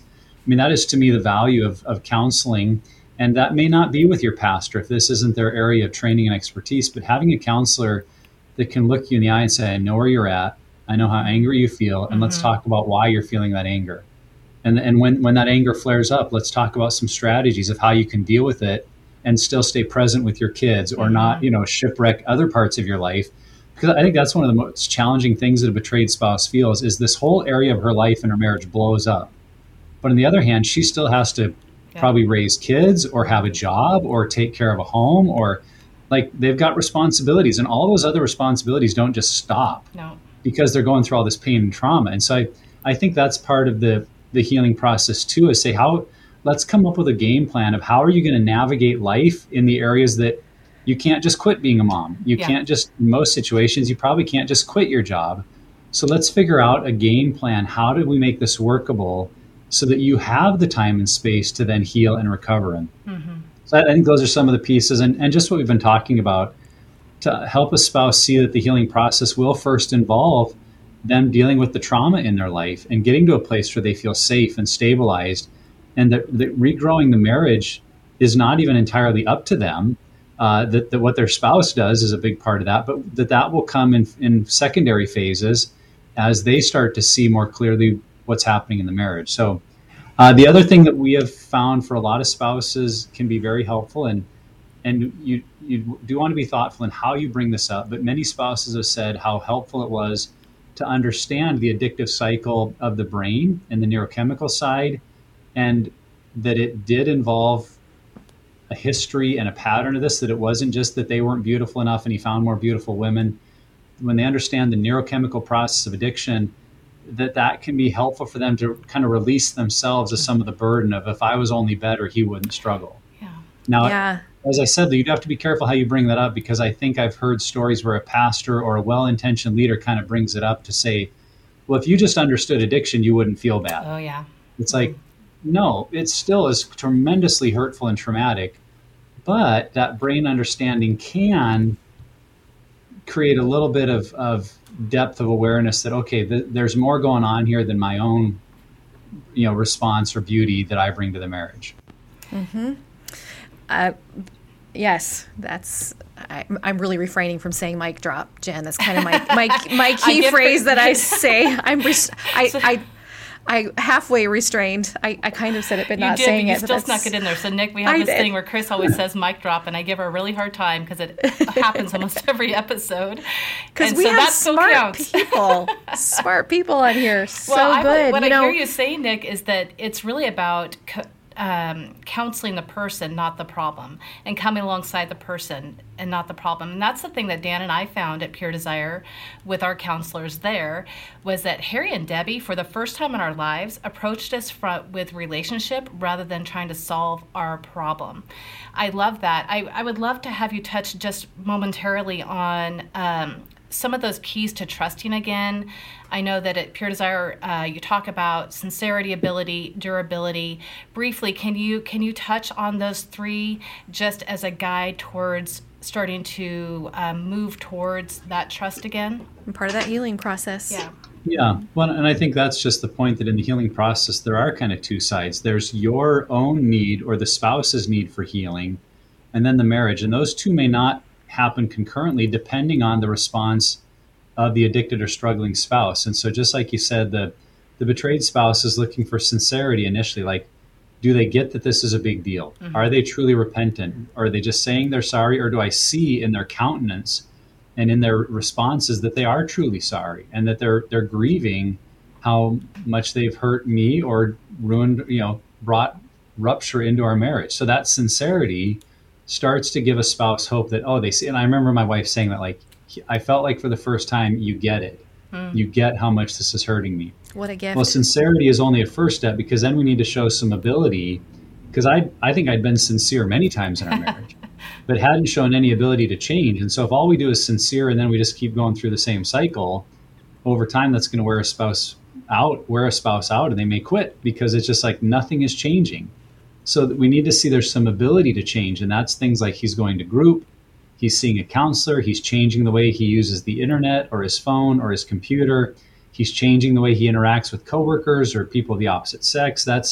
mean, that is to me the value of, of counseling. And that may not be with your pastor if this isn't their area of training and expertise, but having a counselor that can look you in the eye and say, I know where you're at. I know how angry you feel. And mm-hmm. let's talk about why you're feeling that anger. And and when, when that anger flares up, let's talk about some strategies of how you can deal with it and still stay present with your kids or mm-hmm. not, you know, shipwreck other parts of your life. Because I think that's one of the most challenging things that a betrayed spouse feels is this whole area of her life and her marriage blows up. But on the other hand, she still has to yeah. probably raise kids or have a job or take care of a home or like they've got responsibilities, and all those other responsibilities don't just stop no. because they're going through all this pain and trauma. And so I, I think that's part of the, the healing process too, is say how, let's come up with a game plan of how are you going to navigate life in the areas that you can't just quit being a mom. You yeah. can't just, in most situations, you probably can't just quit your job. So let's figure out a game plan. How do we make this workable so that you have the time and space to then heal and recover in? Mm-hmm. So I think those are some of the pieces, and, and just what we've been talking about to help a spouse see that the healing process will first involve them dealing with the trauma in their life and getting to a place where they feel safe and stabilized, and that, that regrowing the marriage is not even entirely up to them. Uh, that, that what their spouse does is a big part of that, but that that will come in, in secondary phases as they start to see more clearly what's happening in the marriage. So uh, the other thing that we have found for a lot of spouses can be very helpful, and and you you do want to be thoughtful in how you bring this up, but many spouses have said how helpful it was to understand the addictive cycle of the brain and the neurochemical side, and that it did involve a history and a pattern of this, that it wasn't just that they weren't beautiful enough and he found more beautiful women. When they understand the neurochemical process of addiction, that that can be helpful for them to kind of release themselves of some of the burden of, if I was only better, he wouldn't struggle. Yeah. Now, yeah. as I said, you'd have to be careful how you bring that up, because I think I've heard stories where a pastor or a well-intentioned leader kind of brings it up to say, well, if you just understood addiction, you wouldn't feel bad. Oh, yeah. It's like, no, it still is tremendously hurtful and traumatic, but that brain understanding can create a little bit of, of depth of awareness that, okay, th- there's more going on here than my own, you know, response or beauty that I bring to the marriage. Mm-hmm. Uh, yes, that's, I, I'm really refraining from saying mic drop, Jen. That's kind of my, my, my key phrase her- that I say. I'm, res- I, I, I halfway restrained. I, I kind of said it, but you not did, saying but you it. still snuck it in there. So, Nick, we have I this did. thing where Chris always says mic drop, and I give her a really hard time because it happens almost every episode. Because we so have that smart people, smart people on here. So well, I, good. What you I know, hear you say, Nick, is that it's really about co- um, counseling the person, not the problem, and coming alongside the person and not the problem. And that's the thing that Dan and I found at Pure Desire with our counselors there, was that Harry and Debbie, for the first time in our lives, approached us from, with relationship rather than trying to solve our problem. I love that. I, I would love to have you touch just momentarily on um, some of those keys to trusting again. I know that at Pure Desire, uh, you talk about sincerity, ability, durability. Briefly, can you can you touch on those three just as a guide towards starting to um, move towards that trust again? I'm part of that healing process. Yeah. Yeah. Well, and I think that's just the point, that in the healing process, there are kind of two sides. There's your own need or the spouse's need for healing, and then the marriage. And those two may not happen concurrently depending on the response of the addicted or struggling spouse. And so just like you said, the the betrayed spouse is looking for sincerity initially. Like, do they get that this is a big deal? Mm-hmm. Are they truly repentant? Are they just saying they're sorry? Or do I see in their countenance and in their responses that they are truly sorry, and that they're they're grieving how much they've hurt me or ruined, you know, brought rupture into our marriage? So that sincerity starts to give a spouse hope that, oh, they see. And I remember my wife saying that, like, I felt like for the first time, you get it. Mm. You get how much this is hurting me. What a gift. Well, sincerity is only a first step, because then we need to show some ability, because I I think I'd been sincere many times in our marriage, but hadn't shown any ability to change. And so if all we do is sincere and then we just keep going through the same cycle, over time that's going to wear a spouse out, wear a spouse out, and they may quit, because it's just like nothing is changing. So that we need to see there's some ability to change, and that's things like he's going to group, he's seeing a counselor, he's changing the way he uses the internet or his phone or his computer, he's changing the way he interacts with coworkers or people of the opposite sex. That's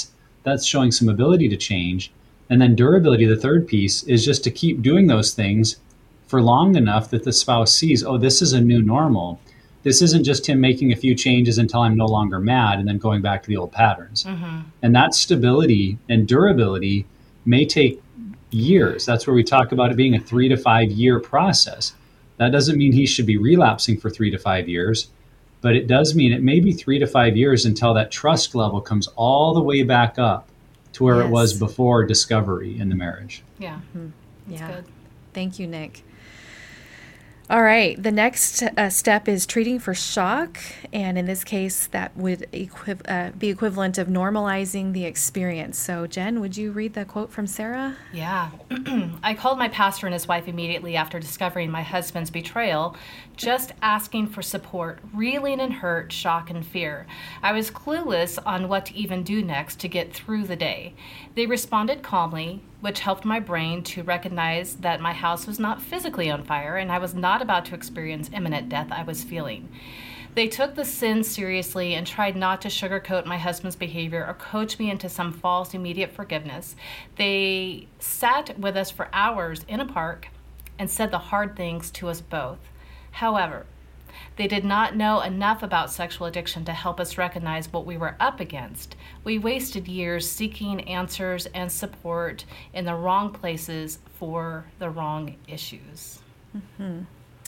that's showing some ability to change. And then durability, the third piece, is just to keep doing those things for long enough that the spouse sees, oh, this is a new normal. This isn't just him making a few changes until I'm no longer mad and then going back to the old patterns. Mm-hmm. And that stability and durability may take years. That's where we talk about it being a three to five year process. That doesn't mean he should be relapsing for three to five years, but it does mean it may be three to five years until that trust level comes all the way back up to where yes. it was before discovery in the marriage. Yeah. Mm-hmm. Yeah. Good. Thank you, Nick. All right. The next uh, step is treating for shock. And in this case, that would equi- uh, be equivalent of normalizing the experience. So, Jen, would you read the quote from Sarah? Yeah. I called my pastor and his wife immediately after discovering my husband's betrayal, just asking for support, reeling in hurt, shock, and fear. I was clueless on what to even do next to get through the day. They responded calmly, which helped my brain to recognize that my house was not physically on fire and I was not about to experience imminent death I was feeling. They took the sin seriously and tried not to sugarcoat my husband's behavior or coach me into some false immediate forgiveness. They sat with us for hours in a park and said the hard things to us both. However, they did not know enough about sexual addiction to help us recognize what we were up against. We wasted years seeking answers and support in the wrong places for the wrong issues. Mm-hmm.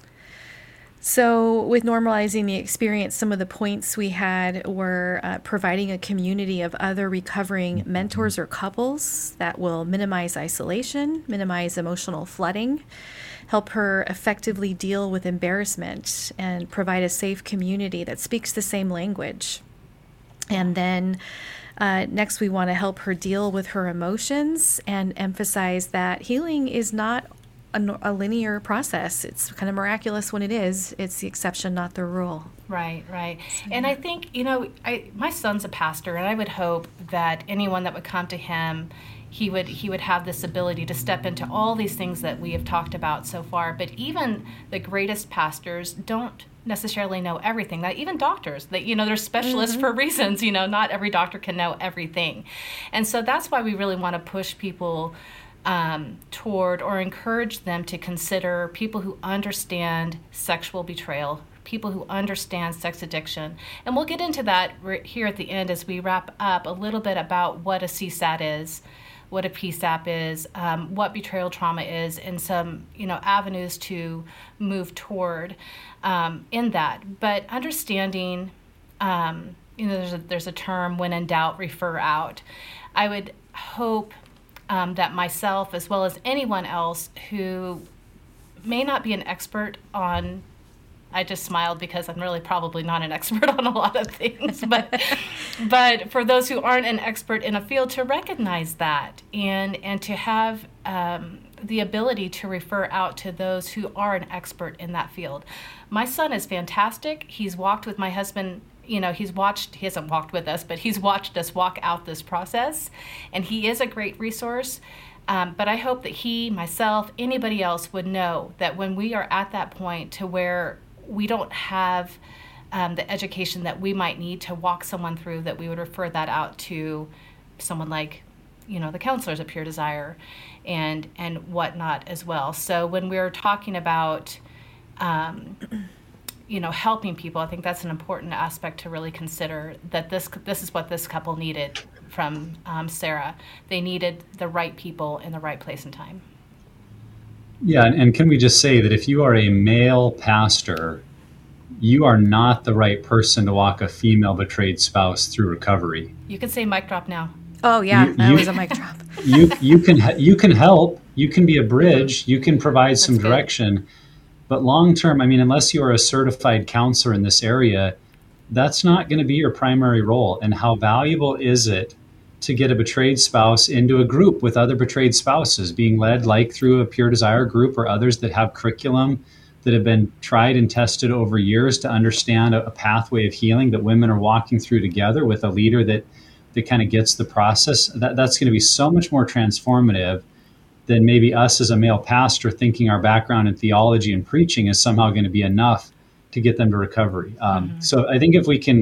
So with normalizing the experience, some of the points we had were uh, providing a community of other recovering mentors or couples that will minimize isolation, minimize emotional flooding, help her effectively deal with embarrassment, and provide a safe community that speaks the same language. And then uh, next, we want to help her deal with her emotions and emphasize that healing is not a, a linear process. It's kind of miraculous when it is. It's the exception, not the rule. Right, right. And I think, you know, I, my son's a pastor, and I would hope that anyone that would come to him, he would he would have this ability to step into all these things that we have talked about so far. But even the greatest pastors don't necessarily know everything. That even doctors, that you know, they're specialists mm-hmm. for reasons. You know, not every doctor can know everything, and so that's why we really want to push people um, toward or encourage them to consider people who understand sexual betrayal, people who understand sex addiction. And we'll get into that here at the end as we wrap up a little bit about what a C SAT is, what a P SAP is, um, what betrayal trauma is, and some, you know, avenues to move toward um, in that. But understanding, um, you know, there's a, there's a term, when in doubt, refer out. I would hope um, that myself, as well as anyone else who may not be an expert on, I just smiled because I'm really probably not an expert on a lot of things, but but for those who aren't an expert in a field, to recognize that and and to have um, the ability to refer out to those who are an expert in that field. My son is fantastic. He's walked with my husband. You know, he's watched, he hasn't walked with us, but he's watched us walk out this process, and he is a great resource. Um, but I hope that he, myself, anybody else would know that when we are at that point to where we don't have um, the education that we might need to walk someone through, that we would refer that out to someone like, you know, the counselors at Pure Desire and and whatnot as well. So when we're talking about, um, you know, helping people, I think that's an important aspect to really consider, that this this is what this couple needed from um, Sarah. They needed the right people in the right place and time. Yeah, and, and can we just say that if you are a male pastor, you are not the right person to walk a female betrayed spouse through recovery. You can say mic drop now. Oh yeah, you, that you, was a mic drop. you you can you can help. You can be a bridge. You can provide That's some good. direction. But long term, I mean, unless you are a certified counselor in this area, that's not going to be your primary role. And how valuable is it to get a betrayed spouse into a group with other betrayed spouses, being led like through a Pure Desire group or others that have curriculum that have been tried and tested over years to understand a, a pathway of healing that women are walking through together with a leader that, that kind of gets the process. That, that's going to be so much more transformative than maybe us as a male pastor thinking our background in theology and preaching is somehow going to be enough to get them to recovery. Um, mm-hmm. So I think if we can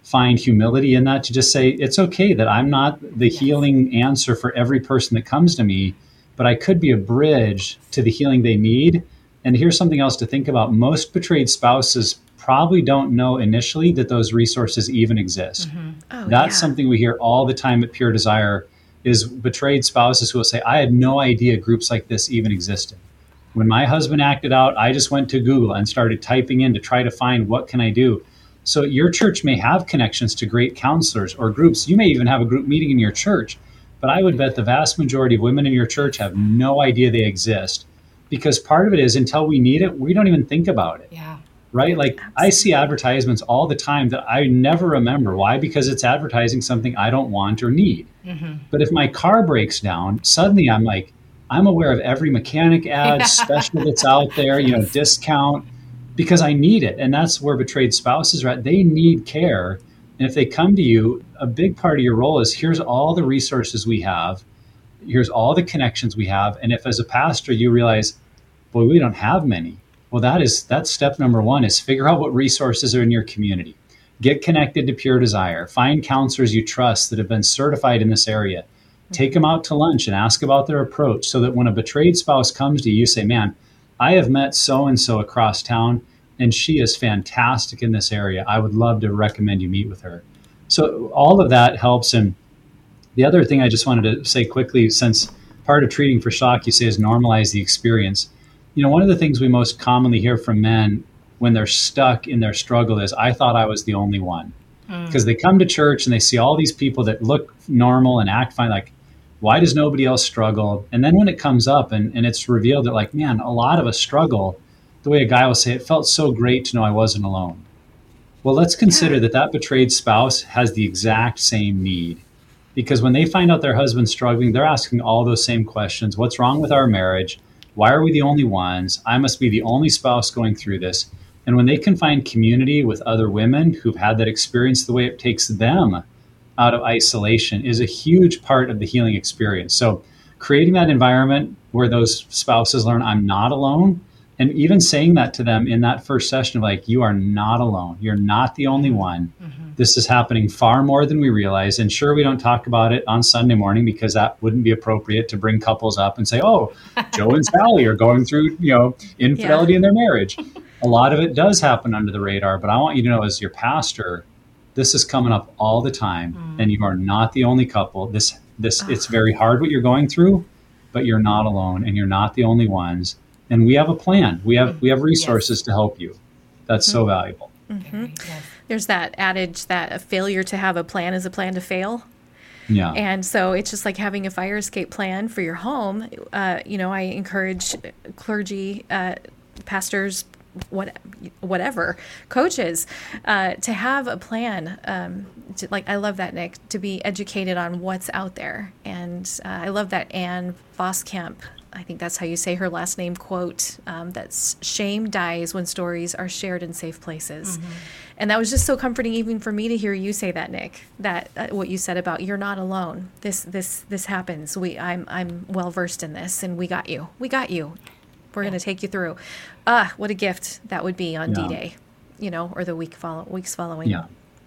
find humility in that, to just say, it's okay that I'm not the Yes. healing answer for every person that comes to me, but I could be a bridge to the healing they need. And here's something else to think about. Most betrayed spouses probably don't know initially that those resources even exist. Mm-hmm. Oh, That's yeah. something we hear all the time at Pure Desire, is betrayed spouses who will say, I had no idea groups like this even existed. When my husband acted out, I just went to Google and started typing in to try to find, what can I do? So your church may have connections to great counselors or groups. You may even have a group meeting in your church, but I would bet the vast majority of women in your church have no idea they exist, because part of it is, until we need it, we don't even think about it. Yeah. Right? Like, I see advertisements all the time that I never remember. Why? Because it's advertising something I don't want or need. Mm-hmm. But if my car breaks down, suddenly I'm like, I'm aware of every mechanic ad, Yeah. special that's out there, you know, discount, because I need it. And that's where betrayed spouses are at. They need care. And if they come to you, a big part of your role is, here's all the resources we have. Here's all the connections we have. And if as a pastor you realize, boy, we don't have many. Well, that is, that's step number one, is figure out what resources are in your community. Get connected to Pure Desire. Find counselors you trust that have been certified in this area. Take them out to lunch and ask about their approach, so that when a betrayed spouse comes to you, you say, man, I have met so-and-so across town, and she is fantastic in this area. I would love to recommend you meet with her. So all of that helps. And the other thing I just wanted to say quickly, since part of treating for shock, you say, is normalize the experience. You know, one of the things we most commonly hear from men when they're stuck in their struggle is, I thought I was the only one. Because mm. they come to church and they see all these people that look normal and act fine, like, why does nobody else struggle? And then when it comes up and, and it's revealed that, like, man, a lot of us struggle, the way a guy will say, it felt so great to know I wasn't alone. Well, let's consider yeah. that that betrayed spouse has the exact same need. Because when they find out their husband's struggling, they're asking all those same questions. What's wrong with our marriage? Why are we the only ones? I must be the only spouse going through this. And when they can find community with other women who've had that experience, the way it takes them out of isolation is a huge part of the healing experience. So creating that environment where those spouses learn, I'm not alone, and even saying that to them in that first session of, like, you are not alone. You're not the only one. Mm-hmm. This is happening far more than we realize. And sure, we don't talk about it on Sunday morning, because that wouldn't be appropriate to bring couples up and say, oh, Joe and Sally are going through, you know, infidelity yeah. in their marriage. A lot of it does happen under the radar, but I want you to know, as your pastor, this is coming up all the time, mm. and you are not the only couple. This, this, it's very hard what you're going through, but you're not alone, and you're not the only ones. And we have a plan. We have we have resources yes. to help you. That's mm-hmm. so valuable. Mm-hmm. Yes. There's that adage that a failure to have a plan is a plan to fail. Yeah. And so it's just like having a fire escape plan for your home. Uh, you know, I encourage clergy, uh, pastors, what, whatever, coaches, uh, to have a plan. Um, to, like, I love that, Nick, to be educated on what's out there. And uh, I love that Ann Voskamp, I think that's how you say her last name, quote, um, that shame dies when stories are shared in safe places. Mm-hmm. And that was just so comforting even for me to hear you say that, Nick, that uh, what you said about, you're not alone. This, this, this happens. We, I'm, I'm well versed in this, and we got you. We got you. We're yeah. going to take you through. Ah, what a gift that would be on yeah. D-Day, you know, or the week follow weeks following. Yeah.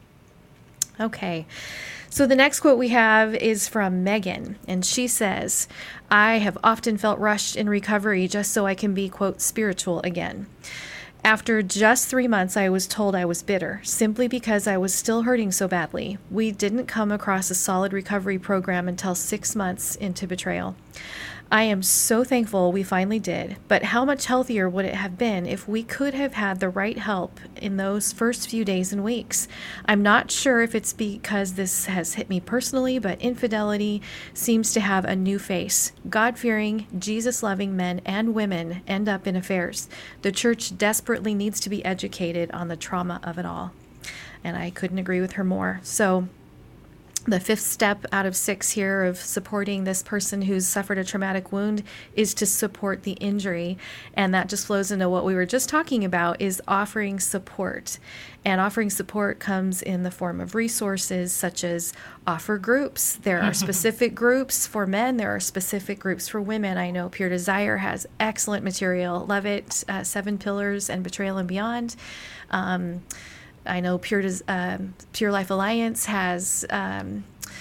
Okay. So the next quote we have is from Megan, and she says, I have often felt rushed in recovery just so I can be, quote, spiritual again. After just three months, I was told I was bitter, simply because I was still hurting so badly. We didn't come across a solid recovery program until six months into betrayal. I am so thankful we finally did, but how much healthier would it have been if we could have had the right help in those first few days and weeks? I'm not sure if it's because this has hit me personally, but infidelity seems to have a new face. God-fearing, Jesus-loving men and women end up in affairs. The church desperately needs to be educated on the trauma of it all. And I couldn't agree with her more. So the fifth step out of six here of supporting this person who's suffered a traumatic wound is to support the injury. And that just flows into what we were just talking about, is offering support. And offering support comes in the form of resources such as offer groups. There are specific groups for men. There are specific groups for women. I know Pure Desire has excellent material. Love it. Uh, Seven Pillars and Betrayal and Beyond. Um, I know Pure Des- um, Pure Life Alliance has. Um,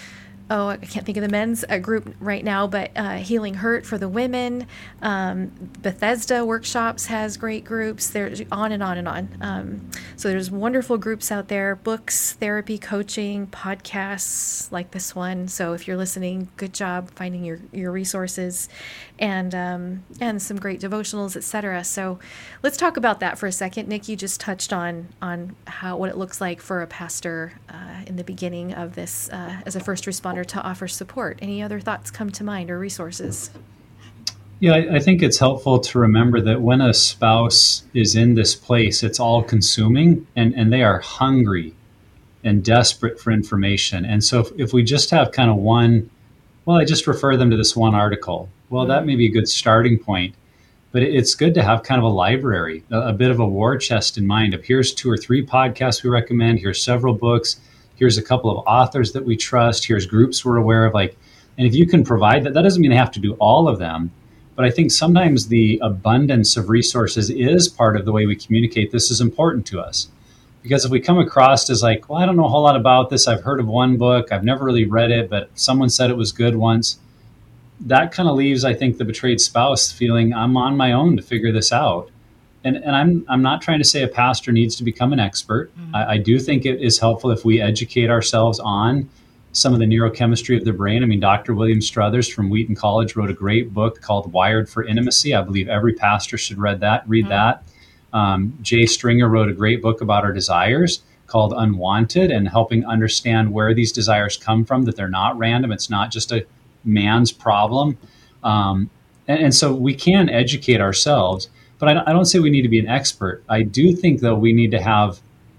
Oh, I can't think of the men's uh, group right now, but uh, Healing Hurt for the women. Um, Bethesda Workshops has great groups. There's on and on and on. Um, so there's wonderful groups out there, books, therapy, coaching, podcasts like this one. So if you're listening, good job finding your, your resources, and um, and some great devotionals, et cetera. So let's talk about that for a second. Nick, you just touched on on how what it looks like for a pastor uh, in the beginning of this uh, as a first responder to offer support. Any other thoughts come to mind or resources? Yeah, I, I think it's helpful to remember that when a spouse is in this place, it's all consuming, and, and they are hungry and desperate for information. And so if, if we just have kind of one, well, I just refer them to this one article. Well, that may be a good starting point, but it, it's good to have kind of a library, a, a bit of a war chest in mind of here's two or three podcasts we recommend, here's several books, here's a couple of authors that we trust, here's groups we're aware of. Like, and if you can provide that, that doesn't mean they have to do all of them. But I think sometimes the abundance of resources is part of the way we communicate. This is important to us. Because if we come across as like, well, I don't know a whole lot about this. I've heard of one book. I've never really read it, but someone said it was good once. That kind of leaves, I think, the betrayed spouse feeling I'm on my own to figure this out. And, and I'm I'm not trying to say a pastor needs to become an expert. Mm-hmm. I, I do think it is helpful if we educate ourselves on some of the neurochemistry of the brain. I mean, Doctor William Struthers from Wheaton College wrote a great book called Wired for Intimacy. I believe every pastor should read that. Read mm-hmm. that. Um, Jay Stringer wrote a great book about our desires called Unwanted, and helping understand where these desires come from, that they're not random. It's not just a man's problem. Um, and, and so we can educate ourselves. But I don't say we need to be an expert. I do think, though, we need to have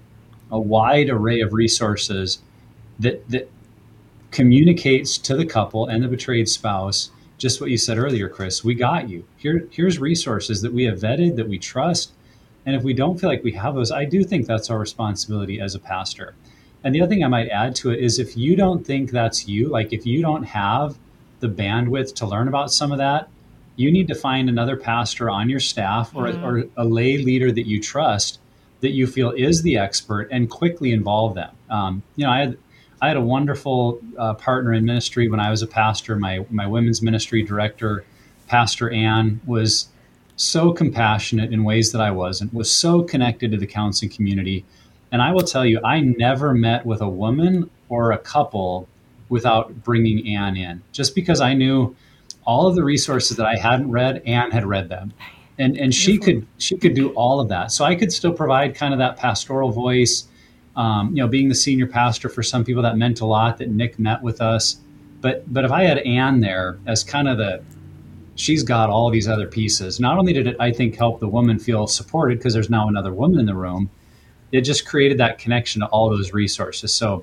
a wide array of resources that that communicates to the couple and the betrayed spouse just what you said earlier, Chris. We got you. Here, here's resources that we have vetted, that we trust. And if we don't feel like we have those, I do think that's our responsibility as a pastor. And the other thing I might add to it is if you don't think that's you, like if you don't have the bandwidth to learn about some of that, you need to find another pastor on your staff or, mm-hmm. or a lay leader that you trust, that you feel is the expert, and quickly involve them. Um, you know, I had I had a wonderful uh, partner in ministry when I was a pastor. My my women's ministry director, Pastor Ann, was so compassionate in ways that I wasn't, was so connected to the counseling community. And I will tell you, I never met with a woman or a couple without bringing Ann in, just because I knew all of the resources that I hadn't read, Ann had read them. And and she could she could do all of that. So I could still provide kind of that pastoral voice. Um, you know, being the senior pastor, for some people that meant a lot, that Nick met with us. But but if I had Ann there as kind of the, she's got all these other pieces. Not only did it, I think, help the woman feel supported because there's now another woman in the room, it just created that connection to all those resources. So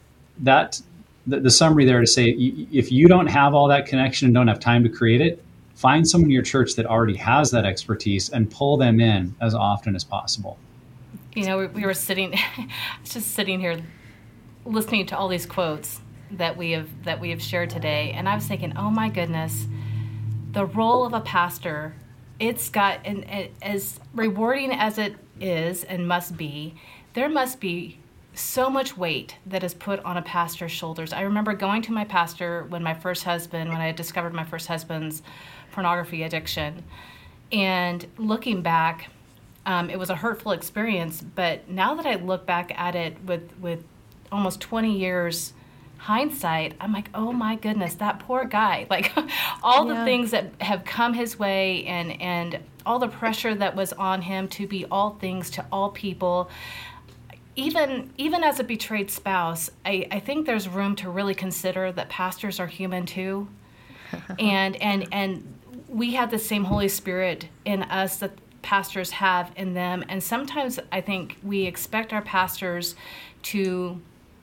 that the, the summary there to say, if you don't have all that connection and don't have time to create it, find someone in your church that already has that expertise and pull them in as often as possible. You know, we, we were sitting, just sitting here listening to all these quotes that we have that we have shared today, and I was thinking, oh my goodness, the role of a pastor, it's got, and, and as rewarding as it is and must be, there must be so much weight that is put on a pastor's shoulders. I remember going to my pastor when my first husband, when I had discovered my first husband's pornography addiction, and looking back, um, it was a hurtful experience. But now that I look back at it with with almost twenty years hindsight, I'm like, oh my goodness, that poor guy. Like all yeah. the things that have come his way, and and all the pressure that was on him to be all things to all people. Even even as a betrayed spouse, I, I think there's room to really consider that pastors are human too. and and and we have the same Holy Spirit in us that pastors have in them. And sometimes I think we expect our pastors to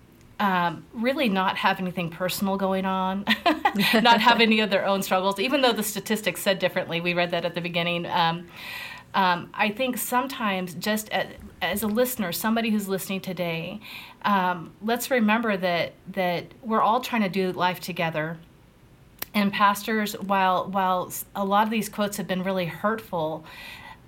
um, really not have anything personal going on, not have any of their own struggles, even though the statistics said differently. We read that at the beginning. Um, um, I think sometimes just as, as a listener, somebody who's listening today, um, let's remember that that we're all trying to do life together. And pastors, while while a lot of these quotes have been really hurtful,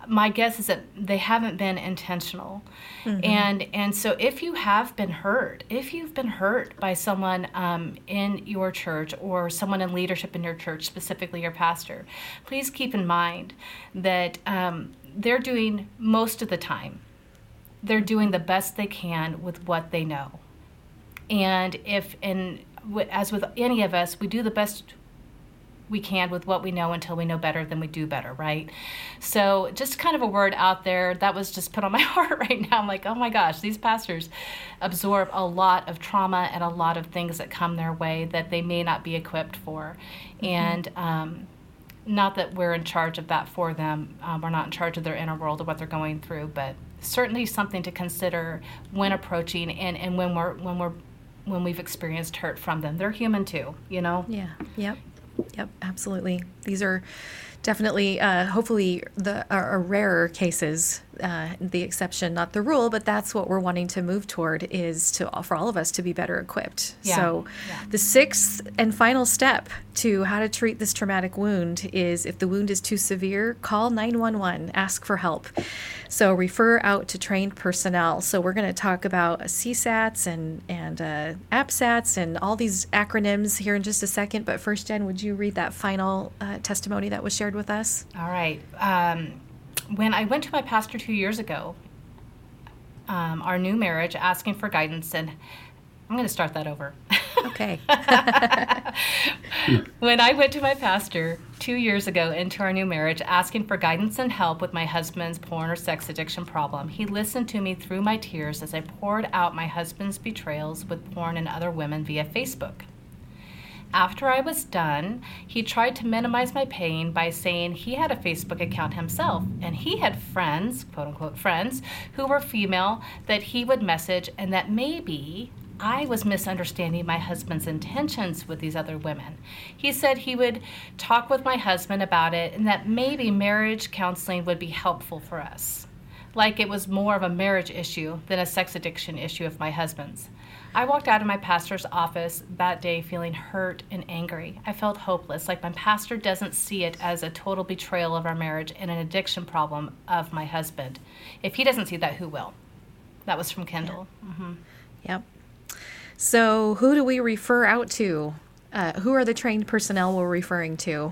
my guess is that they haven't been intentional. Mm-hmm. And and so if you have been hurt, if you've been hurt by someone um, in your church or someone in leadership in your church, specifically your pastor, please keep in mind that um, they're doing most of the time, they're doing the best they can with what they know. And if, and as with any of us, we do the best we can with what we know until we know better than we do better, right? So just kind of a word out there that was just put on my heart right now. I'm like, oh my gosh, these pastors absorb a lot of trauma and a lot of things that come their way that they may not be equipped for. Mm-hmm. And um, not that we're in charge of that for them. Um, we're not in charge of their inner world or what they're going through, but certainly something to consider when approaching and, and when we're when we're when we've experienced hurt from them. They're human too, you know? Yeah. Yep. Yep, absolutely. These are definitely, uh, hopefully, the are, are rarer cases, uh, the exception, not the rule. But that's what we're wanting to move toward, is to for all of us to be better equipped. Yeah. So, yeah. the sixth and final step to how to treat this traumatic wound is, if the wound is too severe, call nine one one. Ask for help. So refer out to trained personnel. So we're going to talk about C SATs and and uh, APSATs and all these acronyms here in just a second. But first, Jen, would you read that final uh, testimony that was shared with us? All right. Um, when I went to my pastor two years ago, um, our new marriage, asking for guidance, and I'm going to start that over. Okay. When I went to my pastor two years ago into our new marriage, asking for guidance and help with my husband's porn or sex addiction problem, he listened to me through my tears as I poured out my husband's betrayals with porn and other women via Facebook. After I was done, he tried to minimize my pain by saying he had a Facebook account himself, and he had friends, quote-unquote friends, who were female that he would message, and that maybe I was misunderstanding my husband's intentions with these other women. He said he would talk with my husband about it and that maybe marriage counseling would be helpful for us, like it was more of a marriage issue than a sex addiction issue of my husband's. I walked out of my pastor's office that day feeling hurt and angry. I felt hopeless, like my pastor doesn't see it as a total betrayal of our marriage and an addiction problem of my husband. If he doesn't see that, who will? That was from Kendall. Yeah. Mm-hmm. Yep. So who do we refer out to? Uh, who are the trained personnel we're referring to?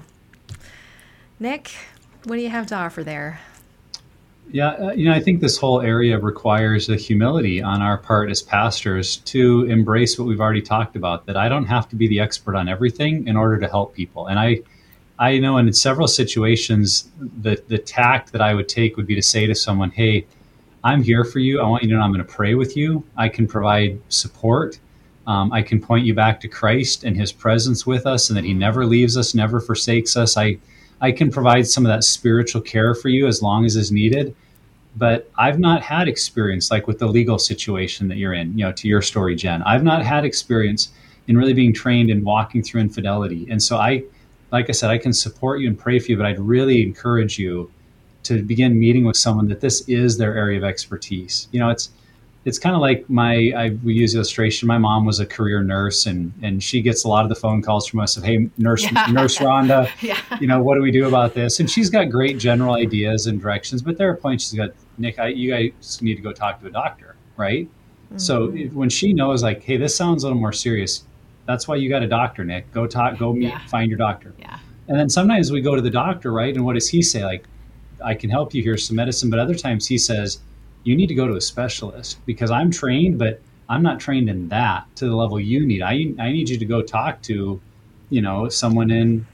Nick, what do you have to offer there? Yeah, uh, you know, I think this whole area requires a humility on our part as pastors to embrace what we've already talked about, that I don't have to be the expert on everything in order to help people. And I I know in several situations, the, the tact that I would take would be to say to someone, hey, I'm here for you. I want you to know I'm going to pray with you. I can provide support. Um, I can point you back to Christ and his presence with us, and that he never leaves us, never forsakes us. I I can provide some of that spiritual care for you as long as is needed. But I've not had experience like with the legal situation that you're in, you know, to your story, Jen. I've not had experience in really being trained in walking through infidelity. And so I, like I said, I can support you and pray for you, but I'd really encourage you to begin meeting with someone that this is their area of expertise. You know, it's it's kind of like my, I we use illustration. My mom was a career nurse, and and she gets a lot of the phone calls from us of, hey, nurse, yeah. nurse Rhonda, yeah. you know, what do we do about this? And she's got great general ideas and directions, but there are points she's got, Nick, I, you guys need to go talk to a doctor, right? Mm-hmm. So when she knows, like, hey, this sounds a little more serious, that's why you got a doctor, Nick. Go talk, go meet, yeah. find your doctor. Yeah. And then sometimes we go to the doctor, right? And what does he say? Like, I can help you, here's some medicine. But other times he says, you need to go to a specialist, because I'm trained, but I'm not trained in that to the level you need. I I need you to go talk to, you know, someone in,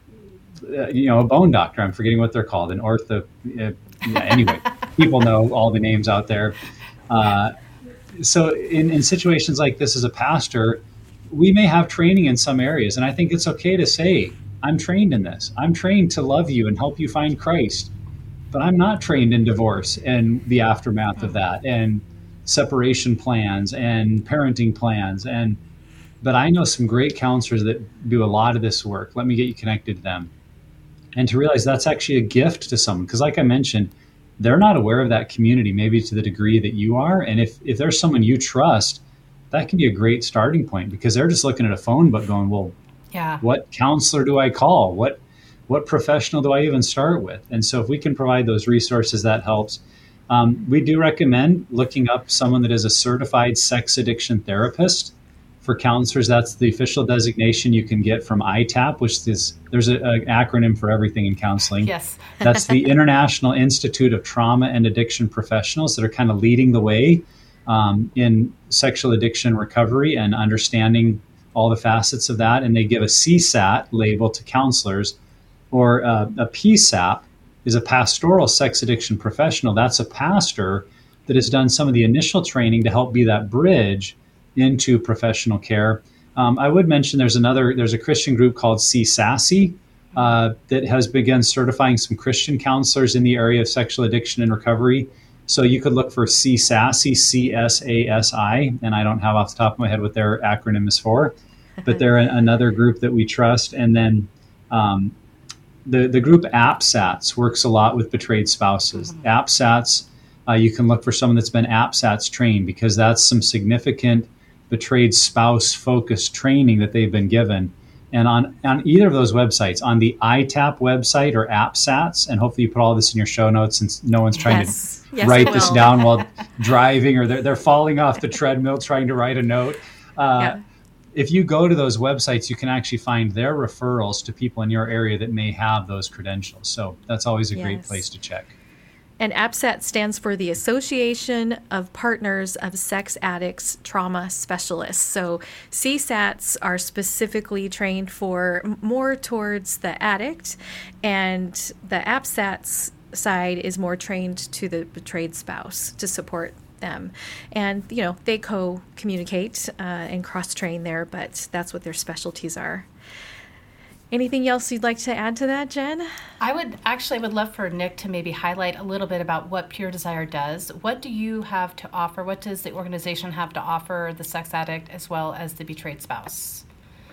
uh, you know, a bone doctor. I'm forgetting what they're called, an ortho. Uh, yeah, anyway, people know all the names out there. Uh, so in, in situations like this as a pastor, we may have training in some areas. And I think it's okay to say, I'm trained in this. I'm trained to love you and help you find Christ. But I'm not trained in divorce and the aftermath of that, and separation plans and parenting plans. And but I know some great counselors that do a lot of this work. Let me get you connected to them. And to realize that's actually a gift to someone. Because like I mentioned, they're not aware of that community, maybe to the degree that you are. And if, if there's someone you trust, that can be a great starting point, because they're just looking at a phone book going, well, yeah. what counselor do I call? What what professional do I even start with? And so if we can provide those resources, that helps. Um, we do recommend looking up someone that is a certified sex addiction therapist. For counselors, that's the official designation you can get from I TAP, which is, there's an acronym for everything in counseling. Yes. That's the International Institute of Trauma and Addiction Professionals that are kind of leading the way um, in sexual addiction recovery and understanding all the facets of that. And they give a C SAT label to counselors, or uh, a P SAP is a pastoral sex addiction professional. That's a pastor that has done some of the initial training to help be that bridge into professional care. Um, I would mention there's another, there's a Christian group called C SASSY uh, that has begun certifying some Christian counselors in the area of sexual addiction and recovery. So you could look for C SASSY, C S A S I, and I don't have off the top of my head what their acronym is for, but they're a, another group that we trust. And then um, the, the group APSATS works a lot with betrayed spouses. Mm-hmm. APSATS, uh, you can look for someone that's been APSATS trained, because that's some significant betrayed spouse focused training that they've been given. And on, on either of those websites, on the I TAP website or APSATS, and hopefully you put all this in your show notes since no one's trying yes. to yes, write this down while driving, or they're, they're falling off the treadmill trying to write a note. Uh, yeah. If you go to those websites, you can actually find their referrals to people in your area that may have those credentials. So that's always a yes. great place to check. And APSAT stands for the Association of Partners of Sex Addicts Trauma Specialists. So C SATs are specifically trained for more towards the addict, and the APSATs side is more trained to the betrayed spouse to support them. And, you know, they co-communicate uh, and cross-train there, but that's what their specialties are. Anything else you'd like to add to that, Jen? I would actually would love for Nick to maybe highlight a little bit about what Pure Desire does. What do you have to offer? What does the organization have to offer the sex addict as well as the betrayed spouse?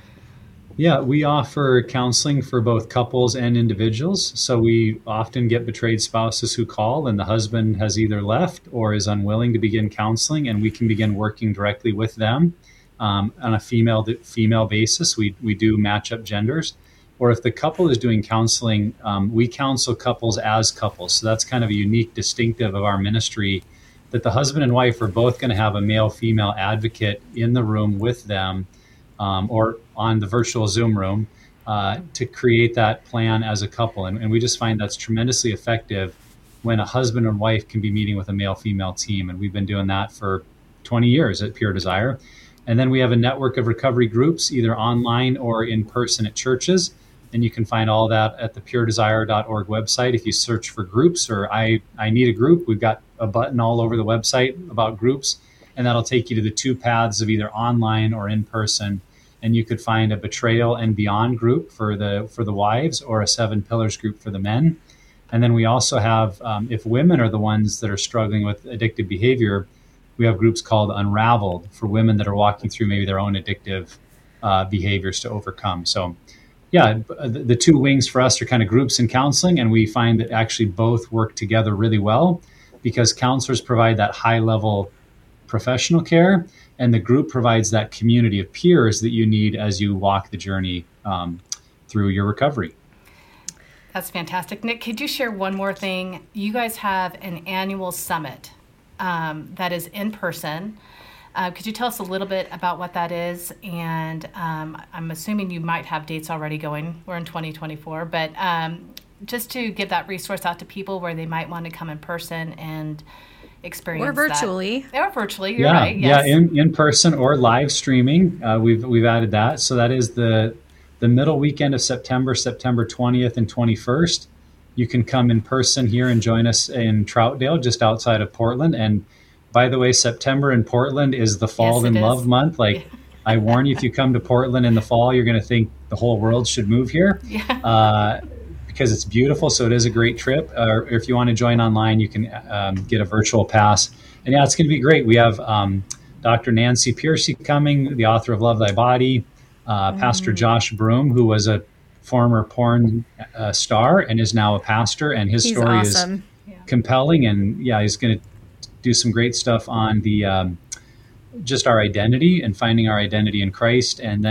Yeah, we offer counseling for both couples and individuals. So we often get betrayed spouses who call and the husband has either left or is unwilling to begin counseling, and we can begin working directly with them um, on a female to female basis. We, we do match up genders. Or if the couple is doing counseling, um, we counsel couples as couples. So that's kind of a unique distinctive of our ministry, that the husband and wife are both going to have a male-female advocate in the room with them, um, or on the virtual Zoom room, uh, to create that plan as a couple. And, and we just find that's tremendously effective when a husband and wife can be meeting with a male-female team. And we've been doing that for twenty years at Pure Desire. And then we have a network of recovery groups, either online or in person at churches. And you can find all that at the pure desire dot org website. If you search for groups or I, I need a group, we've got a button all over the website about groups, and that'll take you to the two paths of either online or in person. And you could find a Betrayal and Beyond group for the for the wives, or a Seven Pillars group for the men. And then we also have, um, if women are the ones that are struggling with addictive behavior, we have groups called Unraveled for women that are walking through maybe their own addictive uh, behaviors to overcome. So yeah, the, the two wings for us are kind of groups and counseling, and we find that actually both work together really well, because counselors provide that high-level professional care, and the group provides that community of peers that you need as you walk the journey um, through your recovery. That's fantastic. Nick, could you share one more thing? You guys have an annual summit um, that is in person. Uh, could you tell us a little bit about what that is? And um, I'm assuming you might have dates already going. We're in twenty twenty-four, but um, just to give that resource out to people where they might want to come in person and experience or virtually. That. Or virtually, you're yeah, right. Yes. Yeah, in, in person or live streaming. Uh, we've we've added that. So that is the the middle weekend of September, September twentieth and twenty-first. You can come in person here and join us in Troutdale, just outside of Portland. And by the way, September in Portland is the Fall yes, in is. Love month. Like, yeah. I warn you, if you come to Portland in the fall, you're going to think the whole world should move here, yeah. uh, because it's beautiful. So it is a great trip. Uh, or if you want to join online, you can um, get a virtual pass. And yeah, it's going to be great. We have um, Doctor Nancy Piercy coming, the author of Love Thy Body, uh, mm. Pastor Josh Broom, who was a former porn uh, star and is now a pastor. And his he's story awesome. is yeah. compelling. And yeah, he's going to do some great stuff on the um, just our identity and finding our identity in Christ. And then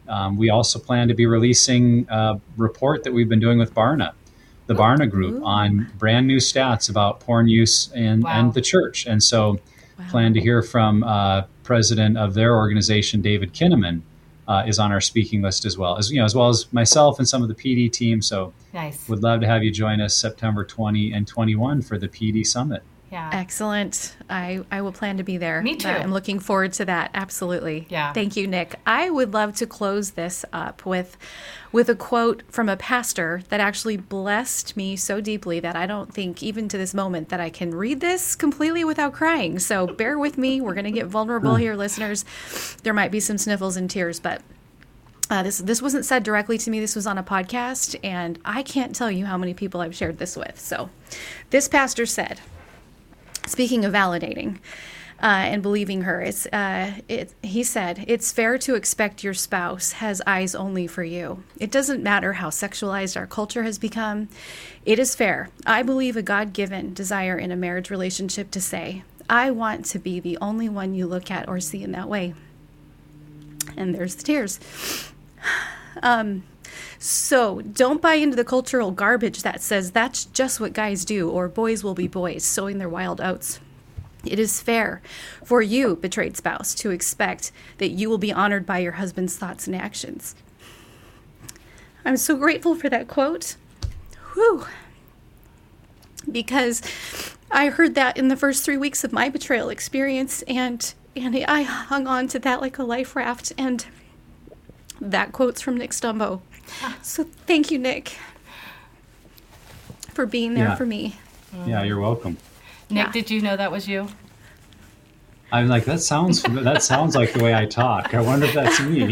Um, we also plan to be releasing a report that we've been doing with Barna, the Barna Group, Ooh. on brand new stats about porn use and, Wow. and the church. And so Wow. plan to hear from uh, president of their organization, David Kinnaman, uh, is on our speaking list as well as, you know, as well as myself and some of the P D team. So Nice. would love to have you join us September twentieth and twenty-first for the P D Summit. Yeah. Excellent. I, I will plan to be there. Me too. I'm looking forward to that. Absolutely. Yeah. Thank you, Nick. I would love to close this up with with a quote from a pastor that actually blessed me so deeply that I don't think even to this moment that I can read this completely without crying. So bear with me. We're going to get vulnerable here, listeners. There might be some sniffles and tears, but Uh, this this wasn't said directly to me. This was on a podcast, and I can't tell you how many people I've shared this with. So this pastor said, speaking of validating uh, and believing her, it's, uh, it, he said, it's fair to expect your spouse has eyes only for you. It doesn't matter how sexualized our culture has become. It is fair. I believe a God-given desire in a marriage relationship to say, I want to be the only one you look at or see in that way. And there's the tears. Um, so don't buy into the cultural garbage that says that's just what guys do, or boys will be boys, sowing their wild oats. It is fair for you, betrayed spouse, to expect that you will be honored by your husband's thoughts and actions. I'm so grateful for that quote. Whew. Because I heard that in the first three weeks of my betrayal experience, and and I hung on to that like a life raft, and that quote's from Nick Stumbo. So thank you, Nick, for being there Yeah. for me. Yeah, you're welcome. Nick, Yeah. did you know that was you? I'm like, that sounds that sounds like the way I talk. I wonder if that's me.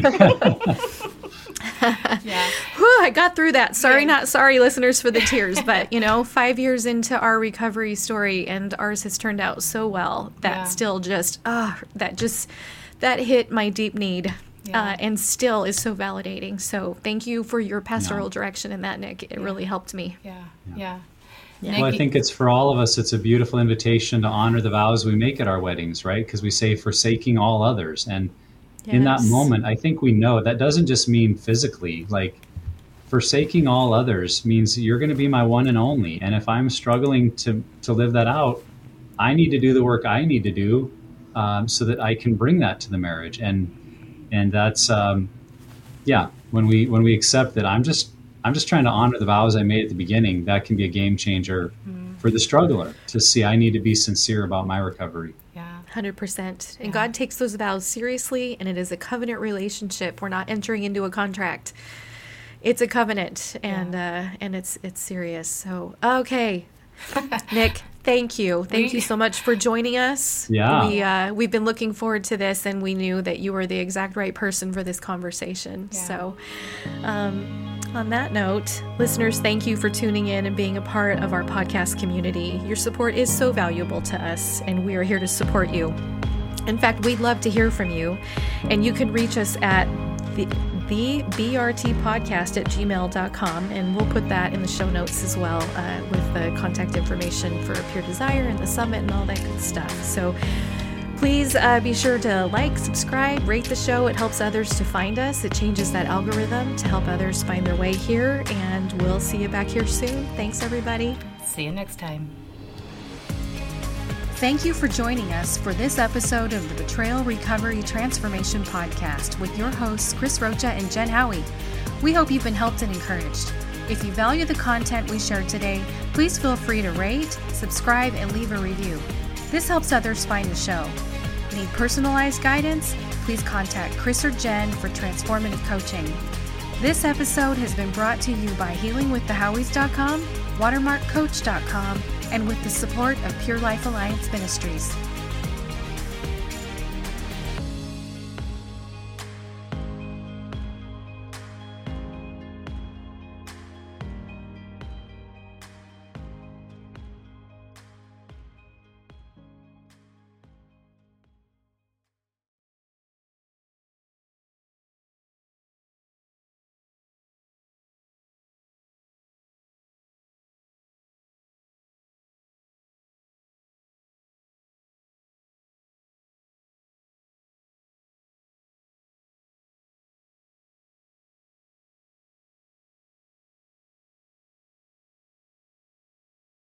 Yeah. Whew, I got through that. Sorry, Yeah. not sorry, listeners, for the tears. But, you know, five years into our recovery story, and ours has turned out so well that Yeah. still just, ah, that just, that hit my deep need. Yeah. Uh, and still is so validating. So thank you for your pastoral No. direction in that, Nick. It really helped me. Yeah. Yeah. Yeah. Nick, Well, I you- think it's for all of us, it's a beautiful invitation to honor the vows we make at our weddings, right? Because we say forsaking all others. And in that Yes. moment, I think we know that doesn't just mean physically. Like, forsaking all others means you're going to be my one and only. And if I'm struggling to, to live that out, I need to do the work I need to do um, so that I can bring that to the marriage. And and that's, um, yeah, when we when we accept that I'm just I'm just trying to honor the vows I made at the beginning, that can be a game changer for the struggler to see I need to be sincere about my recovery. Yeah. one hundred percent. And Yeah. God takes those vows seriously, and it is a covenant relationship. We're not entering into a contract. It's a covenant, and uh, and it's it's serious. So, okay. Nick, thank you. Thank We- you so much for joining us. Yeah. We, uh, we've been looking forward to this, and we knew that you were the exact right person for this conversation. Yeah. So, um, on that note, listeners, thank you for tuning in and being a part of our podcast community. Your support is so valuable to us, and we are here to support you. In fact, we'd love to hear from you, and you can reach us at the the B R T podcast at gmail dot com, and we'll put that in the show notes as well uh, with the contact information for Pure Desire and the summit and all that good stuff. So please uh, be sure to like, subscribe, rate the show. It helps others to find us. It changes that algorithm to help others find their way here, and we'll see you back here soon. Thanks, everybody. See you next time. Thank you for joining us for this episode of the Betrayal Recovery Transformation Podcast with your hosts, Chris Rocha and Jen Howie. We hope you've been helped and encouraged. If you value the content we shared today, please feel free to rate, subscribe, and leave a review. This helps others find the show. Need personalized guidance? Please contact Chris or Jen for transformative coaching. This episode has been brought to you by healing with the howies dot com, watermark coach dot com, and with the support of Pure Life Alliance Ministries.